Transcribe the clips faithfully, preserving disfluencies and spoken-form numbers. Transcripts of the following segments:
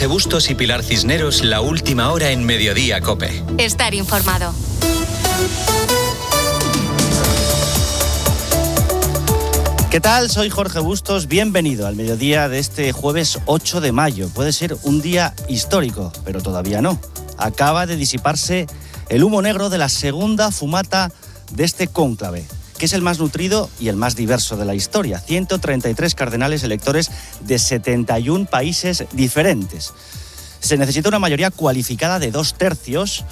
Jorge Bustos y Pilar Cisneros, la última hora en Mediodía COPE. Estar informado. ¿Qué tal? Soy Jorge Bustos, bienvenido al mediodía de este jueves ocho de mayo. Puede ser un día histórico, pero todavía no. Acaba de disiparse el humo negro de la segunda fumata de este cónclave, que es el más nutrido y el más diverso de la historia. ciento treinta y tres cardenales electores de setenta y un países diferentes. Se necesita una mayoría cualificada de dos tercios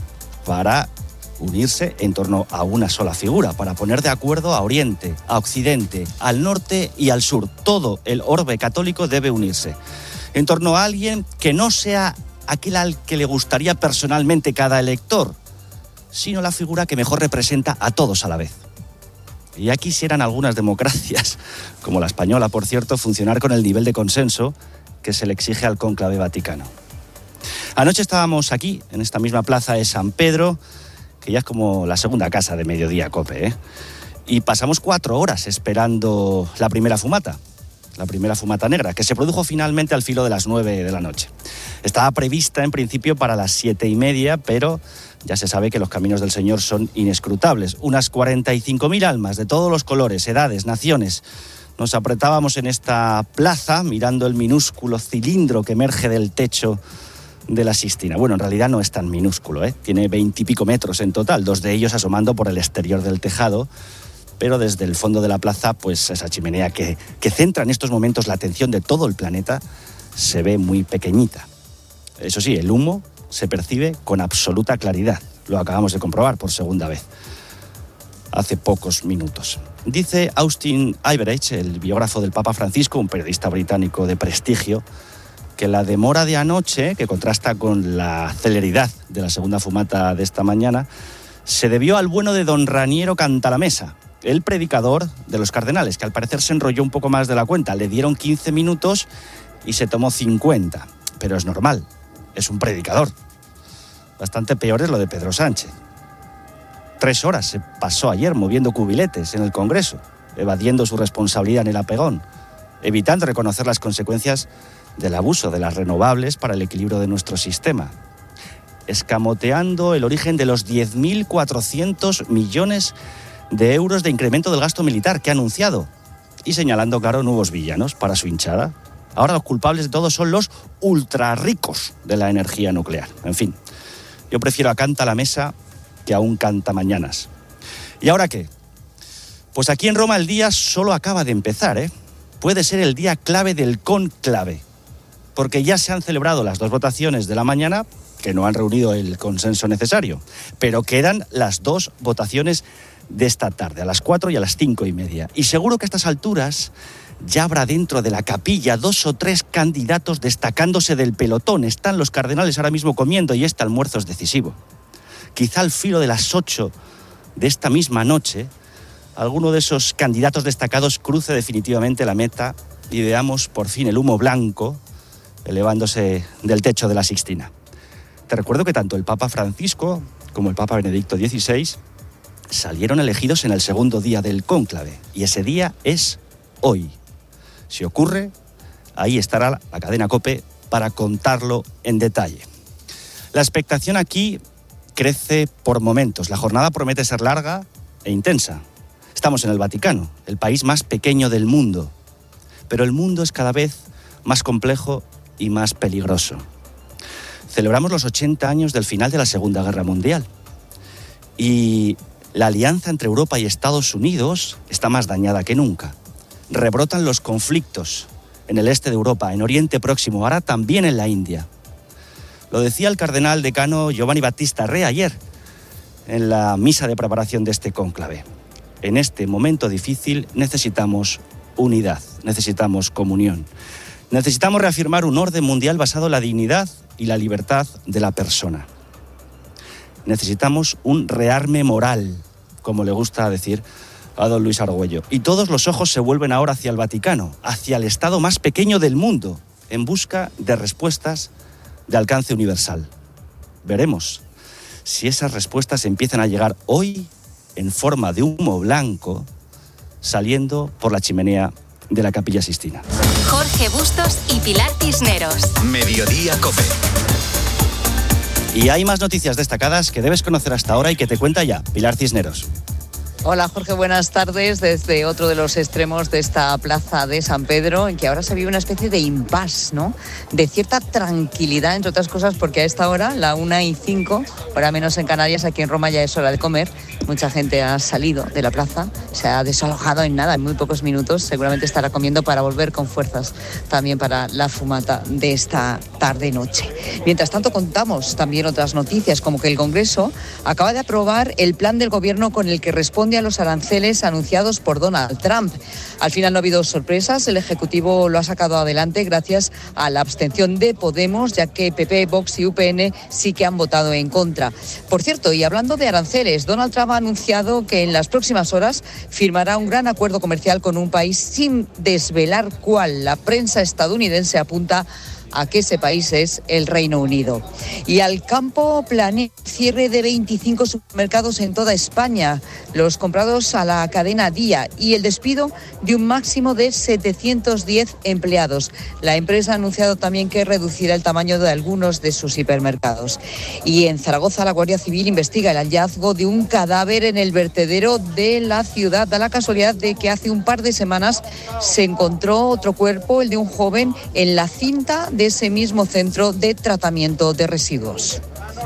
para unirse en torno a una sola figura, para poner de acuerdo a Oriente, a Occidente, al norte y al sur. Todo el orbe católico debe unirse en torno a alguien que no sea aquel al que le gustaría personalmente cada elector, sino la figura que mejor representa a todos a la vez. Y ya quisieran algunas democracias, como la española, por cierto, funcionar con el nivel de consenso que se le exige al cónclave vaticano. Anoche estábamos aquí, en esta misma plaza de San Pedro, que ya es como la segunda casa de Mediodía COPE, ¿eh? Y pasamos cuatro horas esperando la primera fumata, la primera fumata negra, que se produjo finalmente al filo de las nueve de la noche. Estaba prevista en principio para las siete y media, pero ya se sabe que los caminos del Señor son inescrutables. Unas cuarenta y cinco mil almas de todos los colores, edades, naciones. Nos apretábamos en esta plaza mirando el minúsculo cilindro que emerge del techo de la Sixtina. Bueno, en realidad no es tan minúsculo, ¿eh? Tiene veintipico metros en total, dos de ellos asomando por el exterior del tejado, pero desde el fondo de la plaza, pues esa chimenea que, que centra en estos momentos la atención de todo el planeta, se ve muy pequeñita. Eso sí, el humo se percibe con absoluta claridad. Lo acabamos de comprobar por segunda vez, hace pocos minutos. Dice Austin Ivereich, el biógrafo del Papa Francisco, un periodista británico de prestigio, que la demora de anoche, que contrasta con la celeridad de la segunda fumata de esta mañana, se debió al bueno de don Raniero Cantalamessa, el predicador de los cardenales, que al parecer se enrolló un poco más de la cuenta. Le dieron quince minutos y se tomó cincuenta. Pero es normal, es un predicador. Bastante peor es lo de Pedro Sánchez. Tres horas se pasó ayer moviendo cubiletes en el Congreso, evadiendo su responsabilidad en el apegón, evitando reconocer las consecuencias del abuso de las renovables para el equilibrio de nuestro sistema, escamoteando el origen de los diez mil cuatrocientos millones de euros de incremento del gasto militar que ha anunciado y señalando, claro, nuevos villanos para su hinchada. Ahora los culpables de todo son los ultrarricos de la energía nuclear. En fin, yo prefiero a Cantalamessa que a un cantamañanas. ¿Y ahora qué? Pues aquí en Roma el día solo acaba de empezar, ¿eh? Puede ser el día clave del cónclave, porque ya se han celebrado las dos votaciones de la mañana, que no han reunido el consenso necesario, pero quedan las dos votaciones de esta tarde, a las cuatro y a las cinco y media. Y seguro que a estas alturas ya habrá dentro de la capilla dos o tres candidatos destacándose del pelotón. Están los cardenales ahora mismo comiendo y este almuerzo es decisivo. Quizá al filo de las ocho de esta misma noche, alguno de esos candidatos destacados cruce definitivamente la meta y veamos por fin el humo blanco elevándose del techo de la Sixtina. Te recuerdo que tanto el Papa Francisco como el Papa Benedicto dieciséis salieron elegidos en el segundo día del cónclave, y ese día es hoy. Si ocurre, ahí estará la cadena COPE para contarlo en detalle. La expectación aquí crece por momentos. La jornada promete ser larga e intensa. Estamos en el Vaticano, el país más pequeño del mundo, pero el mundo es cada vez más complejo y más peligroso. Celebramos los ochenta años del final de la Segunda Guerra Mundial y la alianza entre Europa y Estados Unidos está más dañada que nunca. Rebrotan los conflictos en el este de Europa, en Oriente Próximo, ahora también en la India. Lo decía el cardenal decano Giovanni Battista Re ayer en la misa de preparación de este cónclave. En este momento difícil necesitamos unidad, necesitamos comunión. Necesitamos reafirmar un orden mundial basado en la dignidad y la libertad de la persona. Necesitamos un rearme moral, como le gusta decir a don Luis Argüello. Y todos los ojos se vuelven ahora hacia el Vaticano, hacia el Estado más pequeño del mundo, en busca de respuestas de alcance universal. Veremos si esas respuestas empiezan a llegar hoy en forma de humo blanco saliendo por la chimenea de la Capilla Sixtina. Jorge Jorge Bustos y Pilar Cisneros. Mediodía COPE. Y hay más noticias destacadas que debes conocer hasta ahora y que te cuenta ya Pilar Cisneros. Hola Jorge, buenas tardes desde otro de los extremos de esta plaza de San Pedro, en que ahora se vive una especie de impasse, ¿no? De cierta tranquilidad, entre otras cosas, porque a esta hora, la una y cinco, hora menos en Canarias, aquí en Roma ya es hora de comer. Mucha gente ha salido de la plaza, se ha desalojado en nada, en muy pocos minutos. Seguramente estará comiendo para volver con fuerzas también para la fumata de esta tarde-noche. Mientras tanto, contamos también otras noticias, como que el Congreso acaba de aprobar el plan del Gobierno con el que responde a los aranceles anunciados por Donald Trump. Al final no ha habido sorpresas, el Ejecutivo lo ha sacado adelante gracias a la abstención de Podemos, ya que P P, Vox y U P N sí que han votado en contra. Por cierto, y hablando de aranceles, Donald Trump ha anunciado que en las próximas horas firmará un gran acuerdo comercial con un país sin desvelar cuál. La prensa estadounidense apunta a que ese país es el Reino Unido. Y al campo planea cierre de veinticinco supermercados en toda España, los comprados a la cadena Día, y el despido de un máximo de setecientos diez empleados. La empresa ha anunciado también que reducirá el tamaño de algunos de sus hipermercados. Y en Zaragoza la Guardia Civil investiga el hallazgo de un cadáver en el vertedero de la ciudad. Da la casualidad de que hace un par de semanas se encontró otro cuerpo, el de un joven, en la cinta de ese mismo centro de tratamiento de residuos.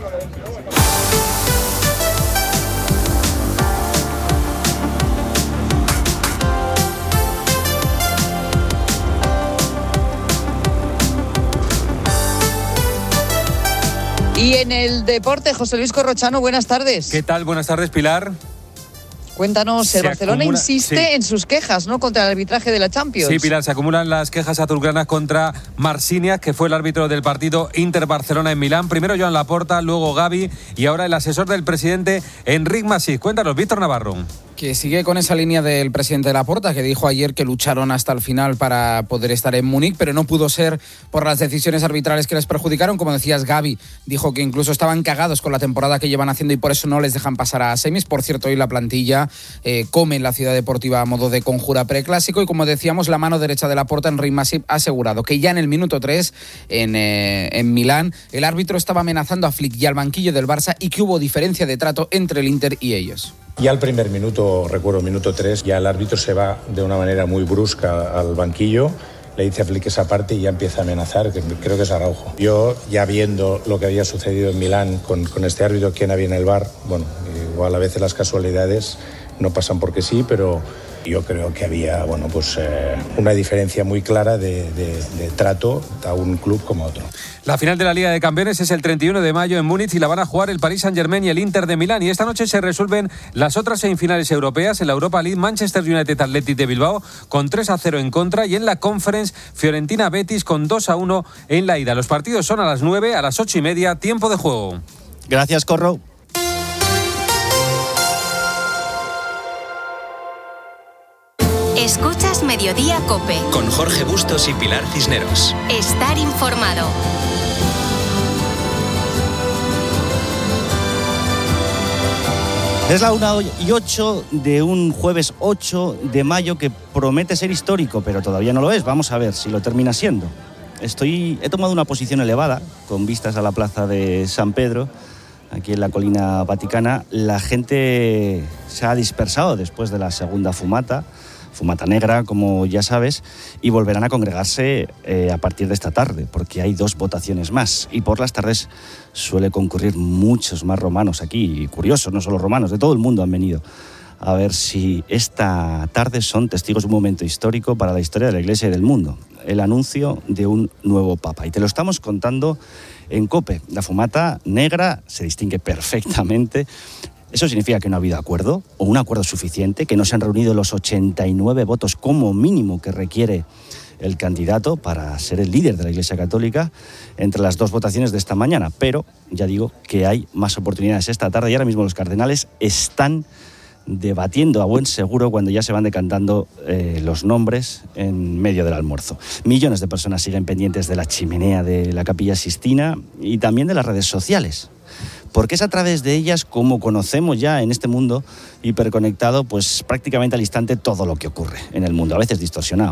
Y en el deporte, José Luis Corrochano, buenas tardes. ¿Qué tal? Buenas tardes, Pilar. Cuéntanos, el se Barcelona acumula, insiste sí. en sus quejas, ¿no?, contra el arbitraje de la Champions. Sí, Pilar, se acumulan las quejas azulgranas contra Marciniak, que fue el árbitro del partido Inter-Barcelona en Milán. Primero Joan Laporta, luego Gavi y ahora el asesor del presidente Enric Masip. Cuéntanos, Víctor Navarro. Que sigue con esa línea del presidente Laporta, que dijo ayer que lucharon hasta el final para poder estar en Múnich, pero no pudo ser por las decisiones arbitrales que les perjudicaron. Como decías, Gavi dijo que incluso estaban cagados con la temporada que llevan haciendo y por eso no les dejan pasar a semis. Por cierto, hoy la plantilla eh, come en la Ciudad Deportiva a modo de conjura preclásico, y como decíamos, la mano derecha de Laporta, Enric Masip, ha asegurado que ya en el minuto tres en, eh, en Milán el árbitro estaba amenazando a Flick y al banquillo del Barça, y que hubo diferencia de trato entre el Inter y ellos. Ya al primer minuto, recuerdo, minuto tres, ya el árbitro se va de una manera muy brusca al banquillo, le dice a Flick esa parte y ya empieza a amenazar, que creo que es Araujo. Yo, ya viendo lo que había sucedido en Milán con, con este árbitro, quien había en el V A R, bueno, igual a veces las casualidades no pasan porque sí, pero yo creo que había, bueno, pues eh, una diferencia muy clara de, de, de trato a un club como a otro. La final de la Liga de Campeones es el treinta y uno de mayo en Múnich y la van a jugar el Paris Saint-Germain y el Inter de Milán. Y esta noche se resuelven las otras semifinales europeas. En la Europa League, Manchester United Athletic de Bilbao con tres a cero en contra, y en la Conference, Fiorentina Betis con dos a uno en la ida. Los partidos son a las nueve, a las ocho y media, tiempo de juego. Gracias, Corro. Escuchas Mediodía COPE. Con Jorge Bustos y Pilar Cisneros. Estar informado. Es la una y ocho de un jueves ocho de mayo que promete ser histórico, pero todavía no lo es. Vamos a ver si lo termina siendo. Estoy, he tomado una posición elevada, con vistas a la plaza de San Pedro, aquí en la colina vaticana. La gente se ha dispersado después de la segunda fumata. Fumata negra, como ya sabes, y volverán a congregarse eh, a partir de esta tarde, porque hay dos votaciones más, y por las tardes suele concurrir muchos más romanos aquí, y curiosos, no solo romanos, de todo el mundo han venido a ver si esta tarde son testigos de un momento histórico para la historia de la Iglesia y del mundo, el anuncio de un nuevo Papa, y te lo estamos contando en COPE. La fumata negra se distingue perfectamente. Eso significa que no ha habido acuerdo, o un acuerdo suficiente, que no se han reunido los ochenta y nueve votos como mínimo que requiere el candidato para ser el líder de la Iglesia Católica entre las dos votaciones de esta mañana. Pero ya digo que hay más oportunidades esta tarde, y ahora mismo los cardenales están debatiendo a buen seguro cuando ya se van decantando eh, los nombres en medio del almuerzo. Millones de personas siguen pendientes de la chimenea de la Capilla Sixtina y también de las redes sociales, porque es a través de ellas como conocemos ya en este mundo hiperconectado, pues prácticamente al instante, todo lo que ocurre en el mundo, a veces distorsionado, ¿eh?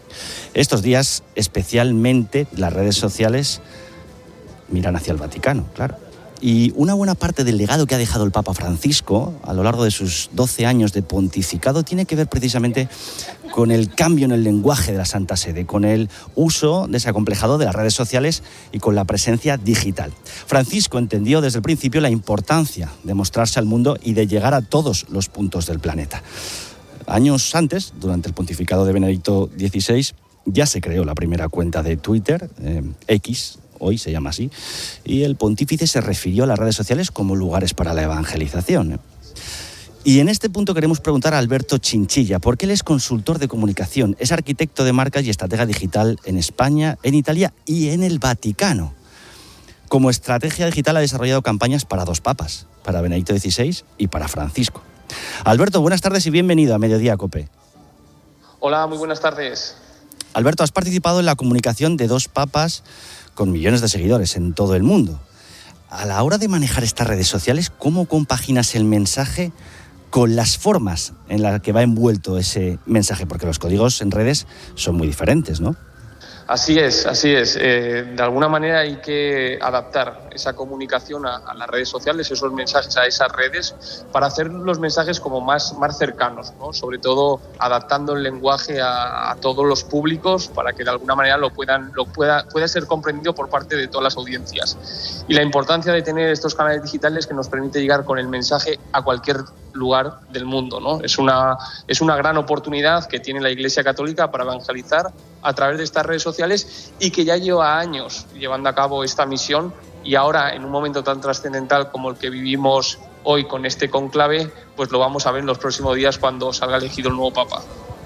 Estos días, especialmente, las redes sociales miran hacia el Vaticano, claro. Y una buena parte del legado que ha dejado el Papa Francisco a lo largo de sus doce años de pontificado tiene que ver precisamente con el cambio en el lenguaje de la Santa Sede, con el uso desacomplejado de las redes sociales y con la presencia digital. Francisco entendió desde el principio la importancia de mostrarse al mundo y de llegar a todos los puntos del planeta. Años antes, durante el pontificado de Benedicto dieciséis, ya se creó la primera cuenta de Twitter, eh, X, hoy se llama así, y el pontífice se refirió a las redes sociales como lugares para la evangelización. Y en este punto queremos preguntar a Alberto Chinchilla, porque él es consultor de comunicación, es arquitecto de marcas y estratega digital en España, en Italia y en el Vaticano. Como estrategia digital ha desarrollado campañas para dos papas, para Benedicto dieciséis y para Francisco. Alberto, buenas tardes y bienvenido a Mediodía COPE. Hola, muy buenas tardes. Alberto, has participado en la comunicación de dos papas con millones de seguidores en todo el mundo. A la hora de manejar estas redes sociales, ¿cómo compaginas el mensaje con las formas en las que va envuelto ese mensaje? Porque los códigos en redes son muy diferentes, ¿no? Así es, así es. Eh, de alguna manera hay que adaptar esa comunicación a, a las redes sociales, esos mensajes a esas redes, para hacer los mensajes como más, más cercanos, ¿no? Sobre todo adaptando el lenguaje a, a todos los públicos para que de alguna manera lo puedan, lo pueda, pueda ser comprendido por parte de todas las audiencias. Y la importancia de tener estos canales digitales que nos permite llegar con el mensaje a cualquier lugar del mundo, ¿no? Es una, es una gran oportunidad que tiene la Iglesia Católica para evangelizar a través de estas redes sociales y que ya lleva años llevando a cabo esta misión, y ahora en un momento tan trascendental como el que vivimos hoy con este conclave, pues lo vamos a ver en los próximos días cuando salga elegido el nuevo Papa.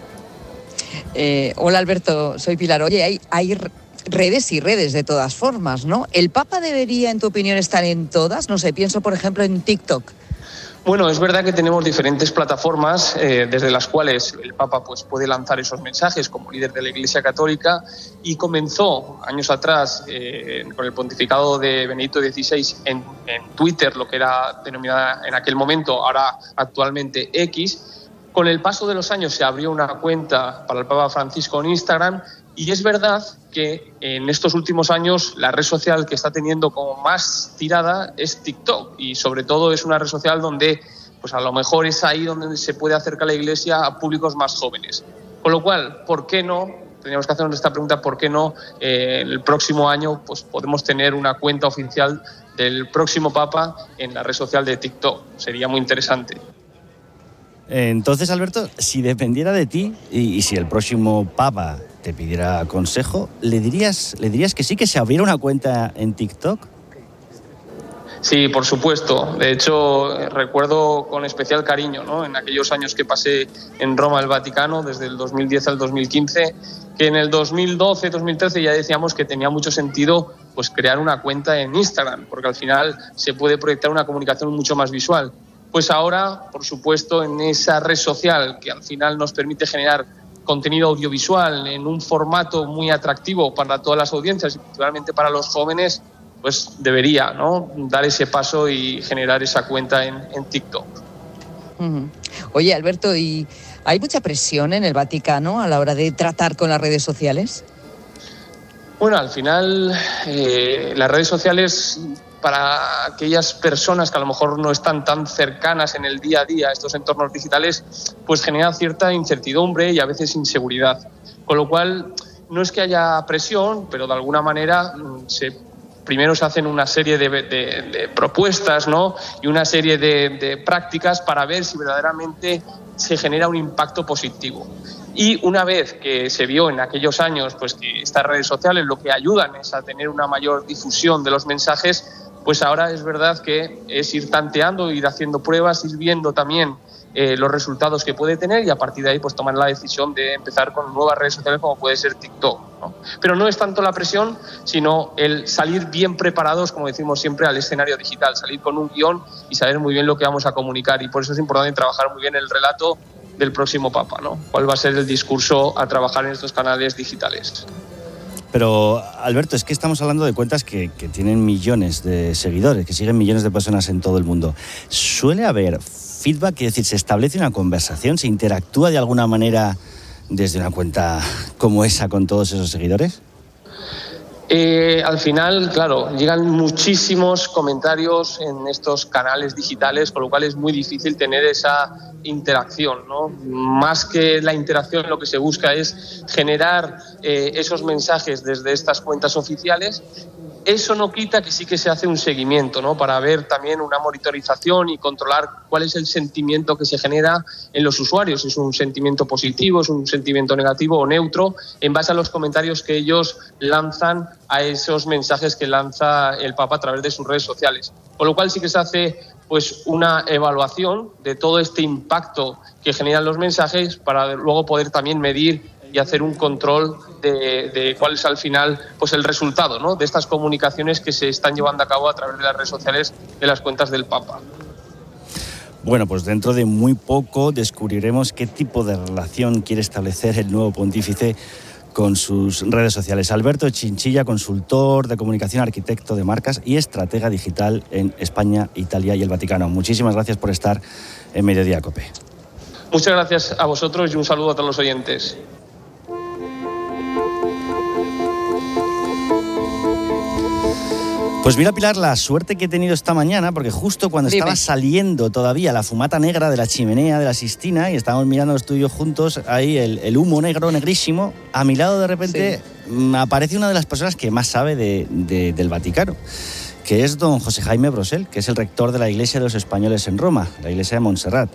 Eh, hola Alberto, soy Pilar. Oye, hay, hay redes y redes de todas formas, ¿no? ¿El Papa debería, en tu opinión, estar en todas? No sé, pienso por ejemplo en TikTok. Bueno, es verdad que tenemos diferentes plataformas eh, desde las cuales el Papa pues, puede lanzar esos mensajes como líder de la Iglesia Católica, y comenzó años atrás eh, con el pontificado de Benedicto dieciséis en, en Twitter, lo que era denominada en aquel momento, ahora actualmente X. Con el paso de los años se abrió una cuenta para el Papa Francisco en Instagram, y es verdad que en estos últimos años la red social que está teniendo como más tirada es TikTok, y sobre todo es una red social donde pues a lo mejor es ahí donde se puede acercar la Iglesia a públicos más jóvenes. Con lo cual, ¿por qué no? Teníamos que hacernos esta pregunta, ¿por qué no eh, el próximo año pues podemos tener una cuenta oficial del próximo Papa en la red social de TikTok? Sería muy interesante. Entonces, Alberto, si dependiera de ti y, y si el próximo Papa te pidiera consejo, ¿le dirías, ¿le dirías que sí, que se abriera una cuenta en TikTok? Sí, por supuesto. De hecho, recuerdo con especial cariño, ¿no?, en aquellos años que pasé en Roma, el Vaticano, desde el dos mil diez al dos mil quince, que en el dos mil doce, dos mil trece ya decíamos que tenía mucho sentido pues crear una cuenta en Instagram, porque al final se puede proyectar una comunicación mucho más visual. Pues ahora, por supuesto, en esa red social que al final nos permite generar contenido audiovisual en un formato muy atractivo para todas las audiencias y particularmente para los jóvenes, pues debería, ¿no?, dar ese paso y generar esa cuenta en, en TikTok. Uh-huh. Oye, Alberto, ¿y hay mucha presión en el Vaticano a la hora de tratar con las redes sociales? Bueno, al final eh, las redes sociales, para aquellas personas que a lo mejor no están tan cercanas en el día a día a estos entornos digitales, pues genera cierta incertidumbre y a veces inseguridad. Con lo cual, no es que haya presión, pero de alguna manera se, primero se hacen una serie de, de, de propuestas, ¿no?, y una serie de, de prácticas para ver si verdaderamente se genera un impacto positivo. Y una vez que se vio en aquellos años pues que estas redes sociales lo que ayudan es a tener una mayor difusión de los mensajes, pues ahora es verdad que es ir tanteando, ir haciendo pruebas, ir viendo también eh, los resultados que puede tener y a partir de ahí pues tomar la decisión de empezar con nuevas redes sociales como puede ser TikTok, ¿no? Pero no es tanto la presión, sino el salir bien preparados, como decimos siempre, al escenario digital, salir con un guión y saber muy bien lo que vamos a comunicar, y por eso es importante trabajar muy bien el relato del próximo Papa, ¿no? ¿Cuál va a ser el discurso a trabajar en estos canales digitales? Pero, Alberto, es que estamos hablando de cuentas que, que tienen millones de seguidores, que siguen millones de personas en todo el mundo. ¿Suele haber feedback? Es decir, ¿se establece una conversación? ¿Se interactúa de alguna manera desde una cuenta como esa con todos esos seguidores? Eh, al final, claro, llegan muchísimos comentarios en estos canales digitales, con lo cual es muy difícil tener esa interacción, ¿no? Más que la interacción, lo que se busca es generar eh, esos mensajes desde estas cuentas oficiales. Eso no quita que sí que se hace un seguimiento, ¿no? Para ver también una monitorización y controlar cuál es el sentimiento que se genera en los usuarios. ¿Es un sentimiento positivo, es un sentimiento negativo o neutro? En base a los comentarios que ellos lanzan a esos mensajes que lanza el Papa a través de sus redes sociales. Con lo cual sí que se hace pues una evaluación de todo este impacto que generan los mensajes para luego poder también medir y hacer un control de, de cuál es al final pues el resultado, ¿no? De estas comunicaciones que se están llevando a cabo a través de las redes sociales de las cuentas del Papa. Bueno, pues dentro de muy poco descubriremos qué tipo de relación quiere establecer el nuevo pontífice con sus redes sociales. Alberto Chinchilla, consultor de comunicación, arquitecto de marcas y estratega digital en España, Italia y el Vaticano. Muchísimas gracias por estar en Mediodía COPE. Muchas gracias a vosotros y un saludo a todos los oyentes. Pues mira, Pilar, la suerte que he tenido esta mañana, porque justo cuando Dime. estaba saliendo todavía la fumata negra de la chimenea de la Sistina y estábamos mirando los tuyos juntos, ahí el, el humo negro, negrísimo, a mi lado de repente sí. aparece una de las personas que más sabe de, de, del Vaticano, que es don José Jaime Brosel, que es el rector de la Iglesia de los Españoles en Roma, la Iglesia de Montserrat,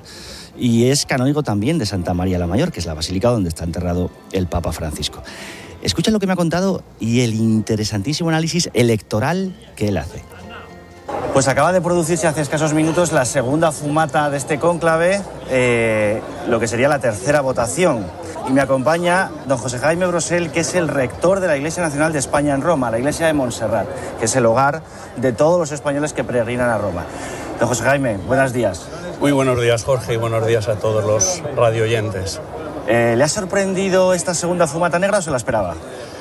y es canónigo también de Santa María la Mayor, que es la basílica donde está enterrado el Papa Francisco. Escucha lo que me ha contado y el interesantísimo análisis electoral que él hace. Pues acaba de producirse hace escasos minutos la segunda fumata de este cónclave, eh, lo que sería la tercera votación. Y me acompaña don José Jaime Brosel, que es el rector de la Iglesia Nacional de España en Roma, la Iglesia de Montserrat, que es el hogar de todos los españoles que peregrinan a Roma. Don José Jaime, buenos días. Muy buenos días, Jorge, y buenos días a todos los radioyentes. Eh, ¿Le ha sorprendido esta segunda fumata negra o se la esperaba?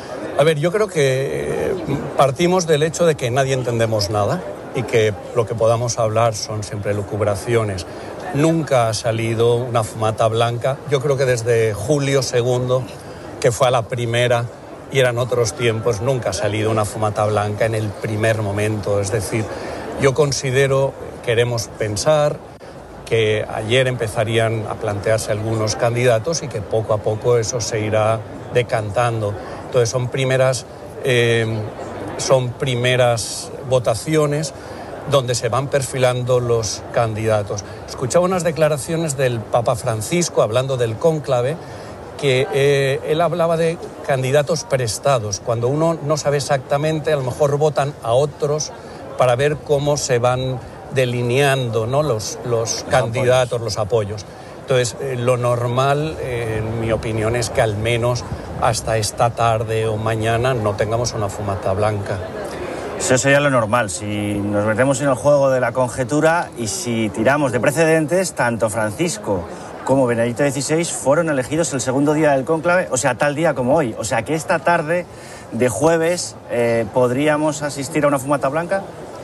A ver, yo creo que partimos del hecho de que nadie entendemos nada y que lo que podamos hablar son siempre lucubraciones. Nunca ha salido una fumata blanca. Yo creo que desde Julio segundo, que fue a la primera y eran otros tiempos, nunca ha salido una fumata blanca en el primer momento. Es decir, yo considero, queremos pensar que ayer empezarían a plantearse algunos candidatos y que poco a poco eso se irá decantando. Entonces son primeras, eh, son primeras votaciones donde se van perfilando los candidatos. Escuchaba unas declaraciones del Papa Francisco hablando del cónclave, que eh, él hablaba de candidatos prestados. Cuando uno no sabe exactamente, a lo mejor votan a otros para ver cómo se van delineando, ¿no? los, los, los candidatos, apoyos. los apoyos. Entonces, eh, lo normal, eh, en mi opinión, es que al menos hasta esta tarde o mañana no tengamos una fumata blanca. Eso sería lo normal. Si nos metemos en el juego de la conjetura y si tiramos de precedentes, tanto Francisco como Benedicto dieciséis fueron elegidos el segundo día del cónclave, o sea, tal día como hoy. O sea, que esta tarde de jueves eh, podríamos asistir a una fumata blanca.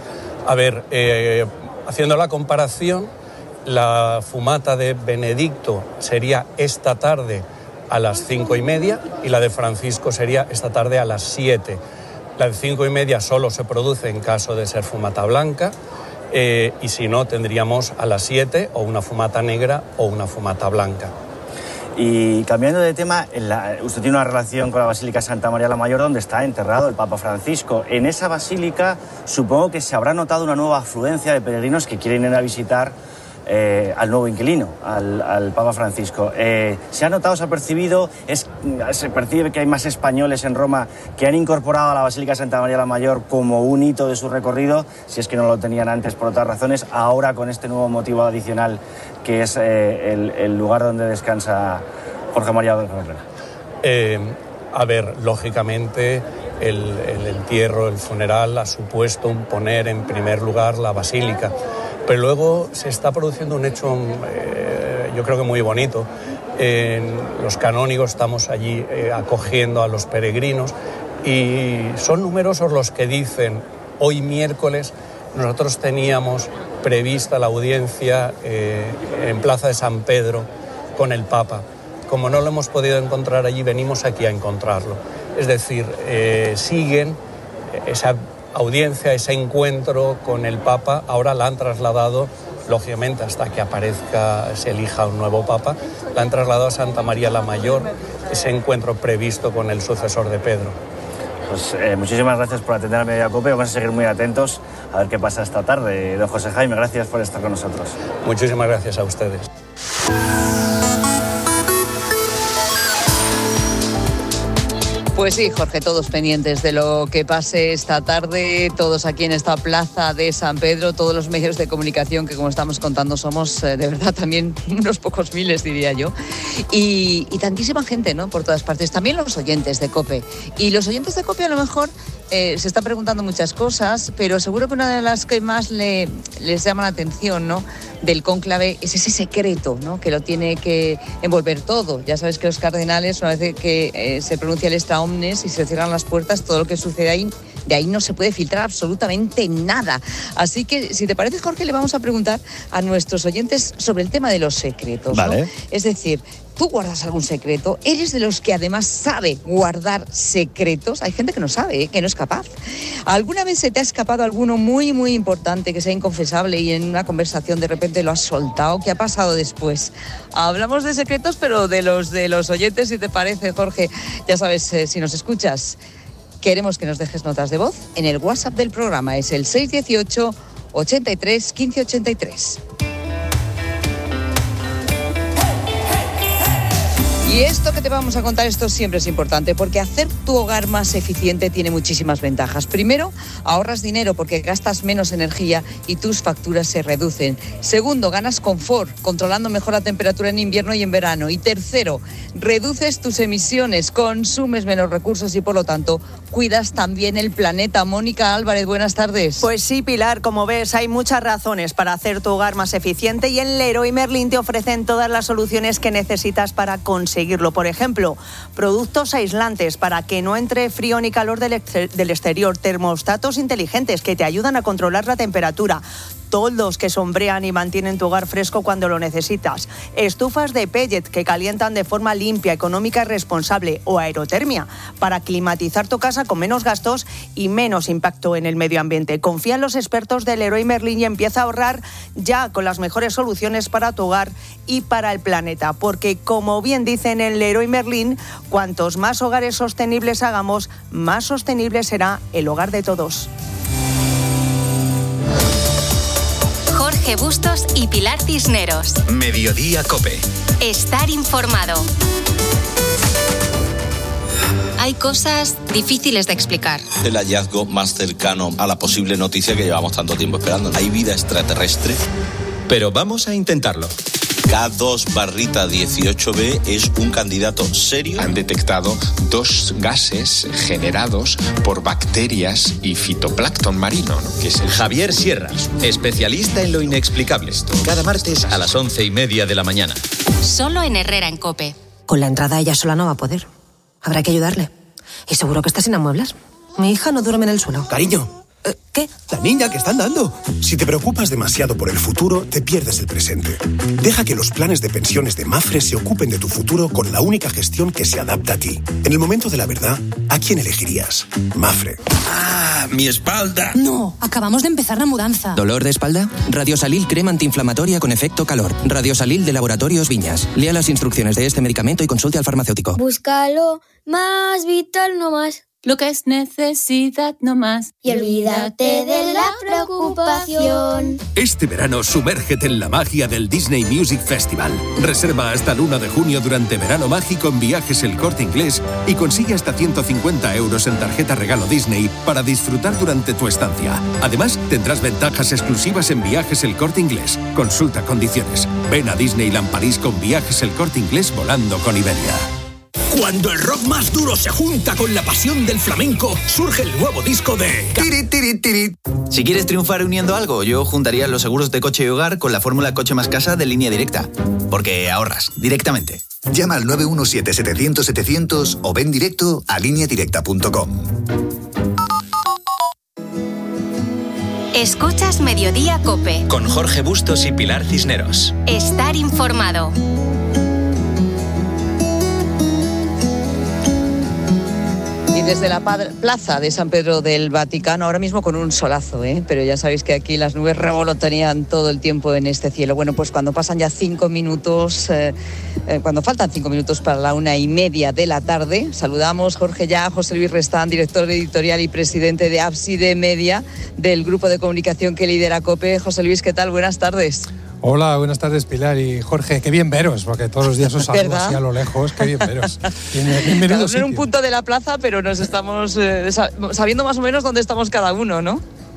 A ver, eh, haciendo la comparación, la fumata de Benedicto sería esta tarde a las cinco y media y la de Francisco sería esta tarde a las siete. La de cinco y media solo se produce en caso de ser fumata blanca eh, y si no tendríamos a las siete o una fumata negra o una fumata blanca. Y cambiando de tema, la, usted tiene una relación con la Basílica Santa María la Mayor donde está enterrado el Papa Francisco. En esa basílica supongo que se habrá notado una nueva afluencia de peregrinos que quieren ir a visitar eh, al nuevo inquilino, al, al Papa Francisco. Eh, ¿Se ha notado, se ha percibido, es, se percibe que hay más españoles en Roma que han incorporado a la Basílica Santa María la Mayor como un hito de su recorrido, si es que no lo tenían antes por otras razones, ahora con este nuevo motivo adicional que es eh, el, el lugar donde descansa Jorge María Berrera? Eh, a ver, lógicamente el, el entierro, el funeral ha supuesto un poner en primer lugar la basílica, pero luego se está produciendo un hecho eh, yo creo que muy bonito. Eh, los canónigos estamos allí eh, acogiendo a los peregrinos y son numerosos los que dicen: hoy miércoles nosotros teníamos prevista la audiencia eh, en Plaza de San Pedro con el Papa, como no lo hemos podido encontrar allí, venimos aquí a encontrarlo. Es decir, eh, siguen esa audiencia, ese encuentro con el Papa, ahora la han trasladado, lógicamente hasta que aparezca, se elija un nuevo Papa, la han trasladado a Santa María la Mayor, ese encuentro previsto con el sucesor de Pedro. Pues eh, muchísimas gracias por atender a Mediodía Cope. Vamos a seguir muy atentos a ver qué pasa esta tarde. Don José Jaime, gracias por estar con nosotros. Muchísimas gracias a ustedes. Pues sí, Jorge, todos pendientes de lo que pase esta tarde, todos aquí en esta plaza de San Pedro, todos los medios de comunicación que, como estamos contando, somos eh, de verdad también unos pocos miles, diría yo, y, y tantísima gente, ¿no?, por todas partes, también los oyentes de COPE. Y los oyentes de COPE a lo mejor eh, se están preguntando muchas cosas, pero seguro que una de las que más le, les llama la atención, ¿no?, del cónclave es ese secreto, ¿no?, que lo tiene que envolver todo. Ya sabes que los cardenales, una vez que eh, se pronuncia el extra omnes y se cierran las puertas, todo lo que sucede ahí, de ahí no se puede filtrar absolutamente nada. Así que, si te parece, Jorge, le vamos a preguntar a nuestros oyentes sobre el tema de los secretos, ¿no? Vale. Es decir, ¿tú guardas algún secreto? ¿Eres de los que además sabe guardar secretos? Hay gente que no sabe, ¿eh?, que no es capaz. ¿Alguna vez se te ha escapado alguno muy, muy importante, que sea inconfesable, y en una conversación de repente lo has soltado? ¿Qué ha pasado después? Hablamos de secretos, pero de los de los oyentes, si te parece, Jorge. Ya sabes, eh, si nos escuchas, queremos que nos dejes notas de voz en el WhatsApp del programa. Es el seis dieciocho, ochenta y tres, quince ochenta y tres. Y esto que te vamos a contar, esto siempre es importante, porque hacer tu hogar más eficiente tiene muchísimas ventajas. Primero, ahorras dinero porque gastas menos energía y tus facturas se reducen. Segundo, ganas confort, controlando mejor la temperatura en invierno y en verano. Y tercero, reduces tus emisiones, consumes menos recursos y, por lo tanto, cuidas también el planeta. Mónica Álvarez, buenas tardes. Pues sí, Pilar, como ves, hay muchas razones para hacer tu hogar más eficiente, y en Leroy Merlin te ofrecen todas las soluciones que necesitas para conseguirlo. Por ejemplo, productos aislantes para que no entre frío ni calor del, ex- del exterior, termostatos inteligentes que te ayudan a controlar la temperatura, toldos que sombrean y mantienen tu hogar fresco cuando lo necesitas, estufas de pellet que calientan de forma limpia, económica y responsable, o aerotermia para climatizar tu casa con menos gastos y menos impacto en el medio ambiente. Confía en los expertos de Leroy Merlin y empieza a ahorrar ya con las mejores soluciones para tu hogar y para el planeta, porque, como bien dicen en Leroy Merlin, cuantos más hogares sostenibles hagamos, más sostenible será el hogar de todos. Jorge Bustos y Pilar Cisneros. Mediodía Cope. Estar informado. Hay cosas difíciles de explicar. El hallazgo más cercano a la posible noticia que llevamos tanto tiempo esperando. ¿Hay vida extraterrestre? Pero vamos a intentarlo. K dos barrita dieciocho B es un candidato serio. Han detectado dos gases generados por bacterias y fitoplancton marino, ¿no?, que es el... Javier Sierra, especialista en lo inexplicable. Cada martes a las once y media de la mañana. Solo en Herrera en COPE. Con la entrada ella sola no va a poder. Habrá que ayudarle. Y seguro que está sin amueblar. Mi hija no duerme en el suelo. Cariño. Eh, ¿Qué? La niña que están dando. Si te preocupas demasiado por el futuro, te pierdes el presente. Deja que los planes de pensiones de Mafre se ocupen de tu futuro con la única gestión que se adapta a ti. En el momento de la verdad, ¿a quién elegirías? Mafre. ¡Ah, mi espalda! No, acabamos de empezar la mudanza. ¿Dolor de espalda? Radiosalil crema antiinflamatoria con efecto calor. Radiosalil de Laboratorios Viñas. Lea las instrucciones de este medicamento y consulte al farmacéutico. Búscalo más vital, no más. Lo que es necesidad no más. Y olvídate de la preocupación. Este verano sumérgete en la magia del Disney Music Festival. Reserva hasta el uno de junio durante Verano Mágico en Viajes El Corte Inglés y consigue hasta ciento cincuenta euros en tarjeta regalo Disney para disfrutar durante tu estancia. Además, tendrás ventajas exclusivas en Viajes El Corte Inglés. Consulta condiciones. Ven a Disneyland París con Viajes El Corte Inglés volando con Iberia. Cuando el rock más duro se junta con la pasión del flamenco, surge el nuevo disco de... Tiri, tiri, tiri. Si quieres triunfar uniendo algo, yo juntaría los seguros de coche y hogar con la fórmula Coche Más Casa de Línea Directa. Porque ahorras directamente. Llama al nueve uno siete, setecientos, setecientos o ven directo a línea directa punto com. Escuchas Mediodía Cope. Con Jorge Bustos y Pilar Cisneros. Estar informado. desde la plaza de San Pedro del Vaticano, ahora mismo con un solazo, ¿eh? Pero ya sabéis que aquí las nubes revolotean todo el tiempo en este cielo. Bueno, pues cuando pasan ya cinco minutos, eh, eh, cuando faltan cinco minutos para la una y media de la tarde, saludamos Jorge Ya, José Luis Restán, director editorial y presidente de Ábside Media, del grupo de comunicación que lidera COPE. José Luis, ¿qué tal? Buenas tardes. Hola, buenas tardes, Pilar y Jorge. Qué bien veros, porque todos los días os saludo así a lo lejos. Qué bien veros. Cada uno en un punto de la plaza, pero nos estamos eh, sabiendo más o menos dónde estamos cada uno, ¿no?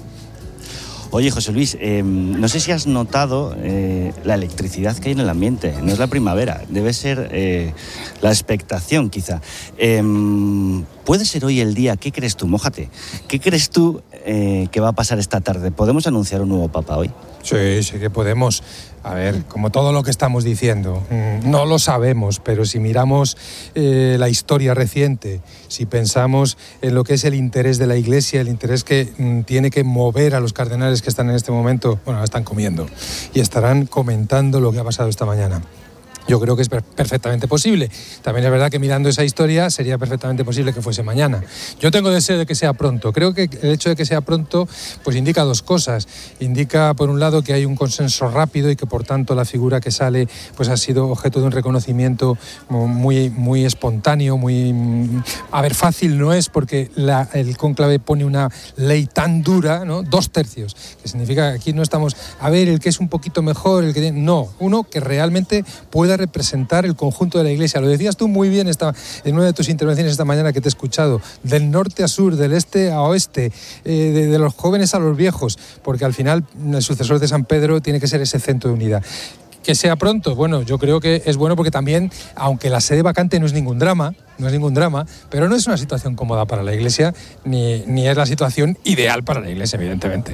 Oye, José Luis, eh, no sé si has notado eh, la electricidad que hay en el ambiente. No es la primavera, debe ser eh, la expectación, quizá. Eh, ¿Puede ser hoy el día? ¿Qué crees tú? Mójate. ¿Qué crees tú eh, que va a pasar esta tarde? ¿Podemos anunciar un nuevo papa hoy? Sí, sí que podemos. A ver, como todo lo que estamos diciendo, no lo sabemos, pero si miramos eh, la historia reciente, si pensamos en lo que es el interés de la Iglesia, el interés que mm, tiene que mover a los cardenales que están en este momento, bueno, están comiendo y estarán comentando lo que ha pasado esta mañana. Yo creo que es perfectamente posible. También es verdad que mirando esa historia sería perfectamente posible que fuese mañana. Yo tengo deseo de que sea pronto. Creo que el hecho de que sea pronto pues indica dos cosas. Indica, por un lado, que hay un consenso rápido y que, por tanto, la figura que sale pues ha sido objeto de un reconocimiento muy, muy espontáneo, muy... A ver, fácil no es porque la, el cónclave pone una ley tan dura, ¿no? Dos tercios, que significa que aquí no estamos... A ver, el que es un poquito mejor, el que... No, uno que realmente pueda representar el conjunto de la Iglesia. Lo decías tú muy bien esta, en una de tus intervenciones esta mañana que te he escuchado, del norte a sur, del este a oeste, eh, de, de los jóvenes a los viejos, porque al final el sucesor de San Pedro tiene que ser ese centro de unidad. Que sea pronto, bueno, yo creo que es bueno porque también, aunque la sede vacante no es ningún drama, no es ningún drama, pero no es una situación cómoda para la Iglesia, ni, ni es la situación ideal para la Iglesia, evidentemente.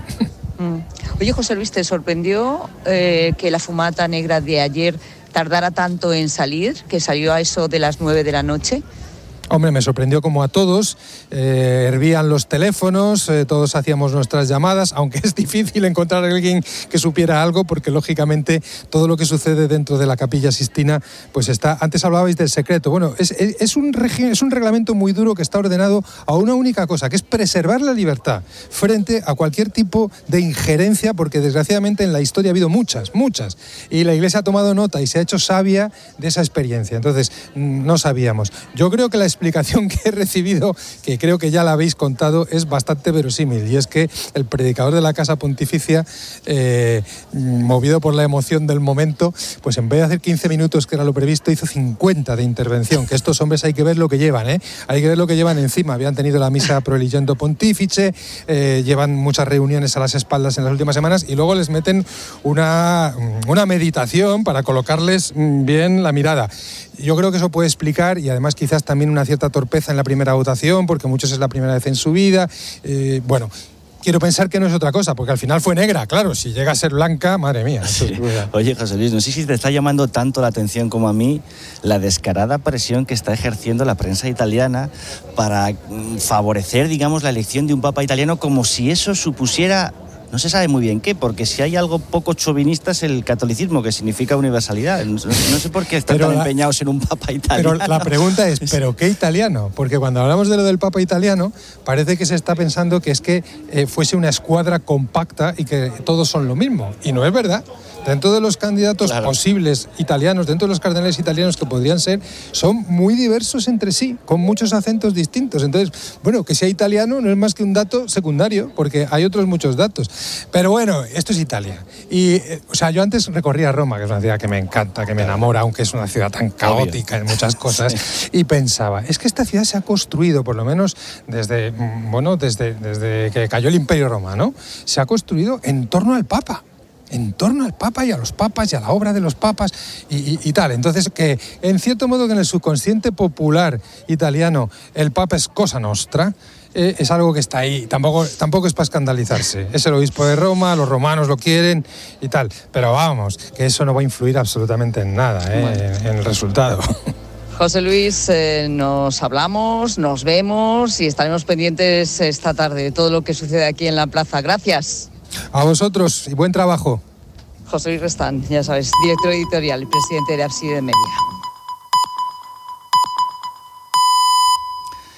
Oye, José Luis, ¿te sorprendió eh, que la fumata negra de ayer tardara tanto en salir, que salió a eso de las nueve de la noche? Hombre, me sorprendió como a todos, eh, hervían los teléfonos, eh, todos hacíamos nuestras llamadas, aunque es difícil encontrar a alguien que supiera algo, porque lógicamente todo lo que sucede dentro de la Capilla Sixtina, pues está, antes hablabais del secreto, bueno, es, es, es, un, regi- es un reglamento muy duro que está ordenado a una única cosa, que es preservar la libertad frente a cualquier tipo de injerencia, porque desgraciadamente en la historia ha habido muchas, muchas, y la Iglesia ha tomado nota y se ha hecho sabia de esa experiencia, entonces no sabíamos. Yo creo que la explicación que he recibido, que creo que ya la habéis contado, es bastante verosímil, y es que el predicador de la Casa Pontificia, eh, movido por la emoción del momento, pues en vez de hacer quince minutos, que era lo previsto, hizo cincuenta de intervención, que estos hombres hay que ver lo que llevan, ¿eh? Hay que ver lo que llevan encima. Habían tenido la misa Pro Eligendo Pontifice, eh, llevan muchas reuniones a las espaldas en las últimas semanas, y luego les meten una, una meditación para colocarles bien la mirada. Yo creo que eso puede explicar, y además quizás también una cierta torpeza en la primera votación, porque muchos es la primera vez en su vida. Eh, bueno, quiero pensar que no es otra cosa, porque al final fue negra, claro, si llega a ser blanca, madre mía. Sí. Oye, José Luis, no sé si te está llamando tanto la atención como a mí la descarada presión que está ejerciendo la prensa italiana para favorecer, digamos, la elección de un papa italiano, como si eso supusiera... No se sabe muy bien qué, porque si hay algo poco chauvinista es el catolicismo, que significa universalidad. No, no sé por qué están pero tan la, empeñados en un papa italiano. Pero la pregunta es, ¿pero qué italiano? Porque cuando hablamos de lo del papa italiano, parece que se está pensando que es que eh, fuese una escuadra compacta y que todos son lo mismo. Y no es verdad. Dentro de los candidatos claro. posibles italianos, dentro de los cardenales italianos que podrían ser, son muy diversos entre sí, con muchos acentos distintos. Entonces, bueno, que sea italiano no es más que un dato secundario, porque hay otros muchos datos. Pero bueno, esto es Italia. Y, eh, o sea, yo antes recorría Roma, que es una ciudad que me encanta, que me enamora, aunque es una ciudad tan caótica en muchas cosas, sí. Y pensaba, es que esta ciudad se ha construido, por lo menos desde, bueno, desde, desde que cayó el Imperio Romano, se ha construido en torno al Papa. en torno al Papa y a los papas y a la obra de los papas y, y, y tal. Entonces, que en cierto modo que en el subconsciente popular italiano el Papa es cosa nostra, eh, es algo que está ahí. Tampoco, tampoco es para escandalizarse. Es el obispo de Roma, los romanos lo quieren y tal. Pero vamos, que eso no va a influir absolutamente en nada, eh, bueno. en, en el resultado. José Luis, eh, nos hablamos, nos vemos y estaremos pendientes esta tarde de todo lo que sucede aquí en la plaza. Gracias. A vosotros y buen trabajo. José Luis Restán, ya sabes, director editorial y presidente de Ábside Media.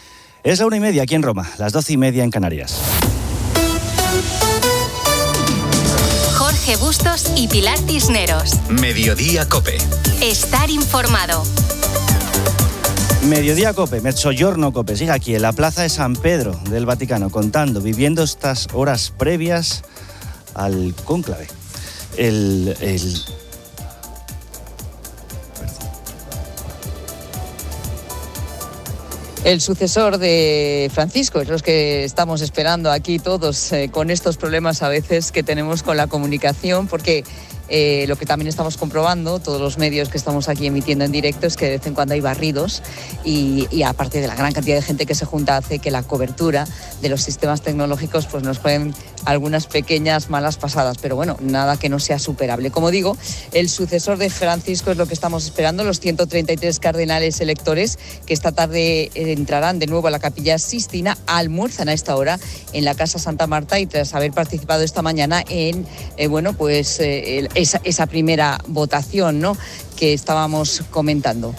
Es la una y media aquí en Roma, las doce y media en Canarias. Jorge Bustos y Pilar Cisneros. Mediodía COPE. Estar informado. Mediodía COPE, Mezzogiorno COPE, sigue aquí en la plaza de San Pedro del Vaticano, contando, viviendo estas horas previas al cónclave. El... el... El sucesor de Francisco, es los que estamos esperando aquí todos eh, con estos problemas a veces que tenemos con la comunicación, porque eh, lo que también estamos comprobando, todos los medios que estamos aquí emitiendo en directo, es que de vez en cuando hay barridos y, y aparte de la gran cantidad de gente que se junta, hace que la cobertura de los sistemas tecnológicos pues nos jueguen algunas pequeñas malas pasadas, pero bueno, nada que no sea superable. Como digo, el sucesor de Francisco es lo que estamos esperando, los ciento treinta y tres cardenales electores que esta tarde entrarán de nuevo a la Capilla Sixtina, almuerzan a esta hora en la Casa Santa Marta y tras haber participado esta mañana en, eh, bueno, pues eh, el, esa, esa primera votación, ¿no?, que estábamos comentando.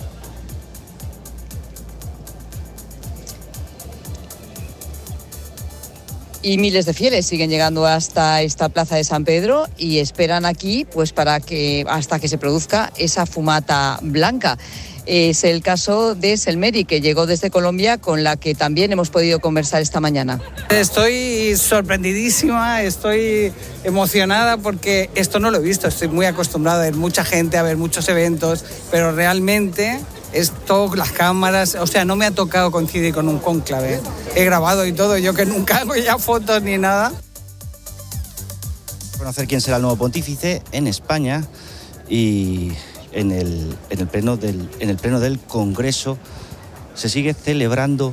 Y miles de fieles siguen llegando hasta esta plaza de San Pedro y esperan aquí pues para que hasta que se produzca esa fumata blanca. Es el caso de Selmeri, que llegó desde Colombia, con la que también hemos podido conversar esta mañana. Estoy sorprendidísima, estoy emocionada porque esto no lo he visto. Estoy muy acostumbrada a ver mucha gente, a ver muchos eventos, pero realmente esto, las cámaras, o sea, no me ha tocado coincidir con un cónclave. He grabado y todo, yo que nunca hago ya fotos ni nada. Conocer quién será el nuevo pontífice en España y en el, en el pleno del, en el pleno del Congreso se sigue celebrando.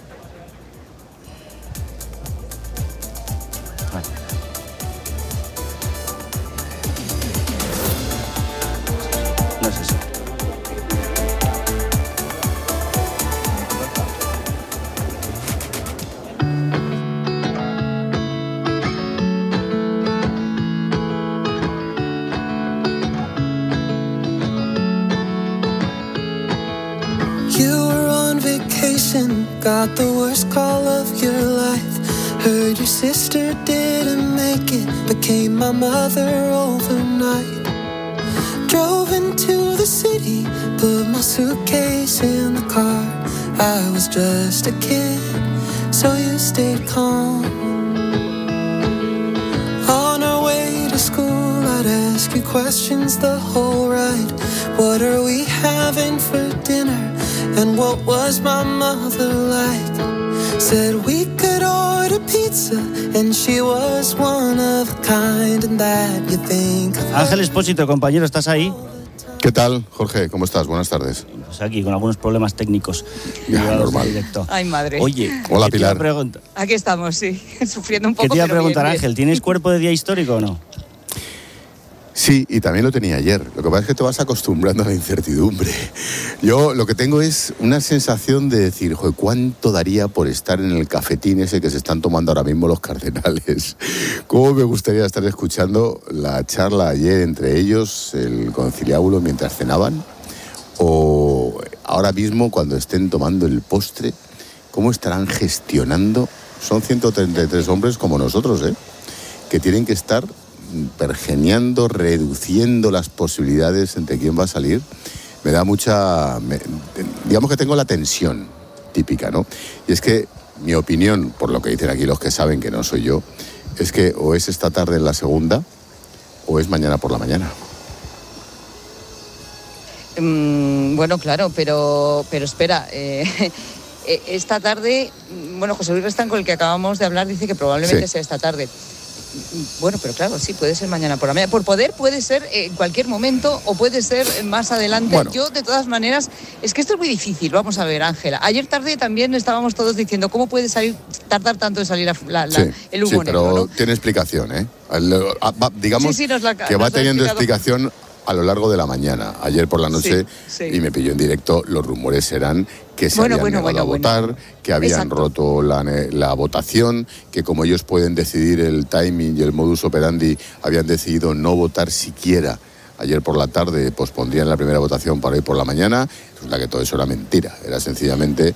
No es eso. Got the worst call of your life. Heard your sister didn't make it, became my mother overnight. Drove into the city, put my suitcase in the car. I was just a kid, so you stayed calm. On our way to school, I'd ask you questions the whole ride. What are we having for dinner? And what was my mother like? Said we could order pizza, and she was one of a kind, and that you think. Ángel Expósito, compañero, ¿estás ahí? ¿Qué tal, Jorge? ¿Cómo estás? Buenas tardes. Pues aquí, con algunos problemas técnicos. Ya, normal. Directo. Ay, madre. Oye, hola, Pilar. Aquí estamos, sí, sufriendo un poco. ¿Qué te iba a pero preguntar, bien, Ángel? bien. ¿Tienes cuerpo de día histórico o no? Sí, y también lo tenía ayer. Lo que pasa es que te vas acostumbrando a la incertidumbre. Yo lo que tengo es una sensación de decir, joder, ¿cuánto daría por estar en el cafetín ese que se están tomando ahora mismo los cardenales? ¿Cómo me gustaría estar escuchando la charla ayer entre ellos, el conciliábulo, mientras cenaban? O ahora mismo, cuando estén tomando el postre, ¿cómo estarán gestionando? Son ciento treinta y tres hombres como nosotros, ¿eh?, que tienen que estar pergeñando, reduciendo las posibilidades entre quién va a salir. Me da mucha... Me, digamos que tengo la tensión típica, ¿no? Y es que mi opinión, por lo que dicen aquí los que saben que no soy yo, es que o es esta tarde en la segunda o es mañana por la mañana. Mm, bueno, claro, pero, pero espera... Eh... Esta tarde, bueno, José Luis Restán, con el que acabamos de hablar, dice que probablemente sí sea esta tarde. Bueno, pero claro, sí, puede ser mañana por la mañana. Por poder puede ser en cualquier momento o puede ser más adelante. Bueno. Yo, de todas maneras, es que esto es muy difícil. Vamos a ver, Ángela. Ayer tarde también estábamos todos diciendo cómo puede salir, tardar tanto en salir la, la, la, sí, el humo sí, negro, pero ¿no? Tiene explicación, ¿eh? Digamos sí, sí, la, que va teniendo explicación a lo largo de la mañana. Ayer por la noche, sí, sí. y me pilló en directo, los rumores eran que se bueno, habían bueno, negado bueno, a votar, bueno. que habían Exacto. roto la, la votación, que como ellos pueden decidir el timing y el modus operandi, habían decidido no votar siquiera. Ayer por la tarde pospondrían la primera votación para hoy por la mañana. Resulta que todo eso era mentira. Era sencillamente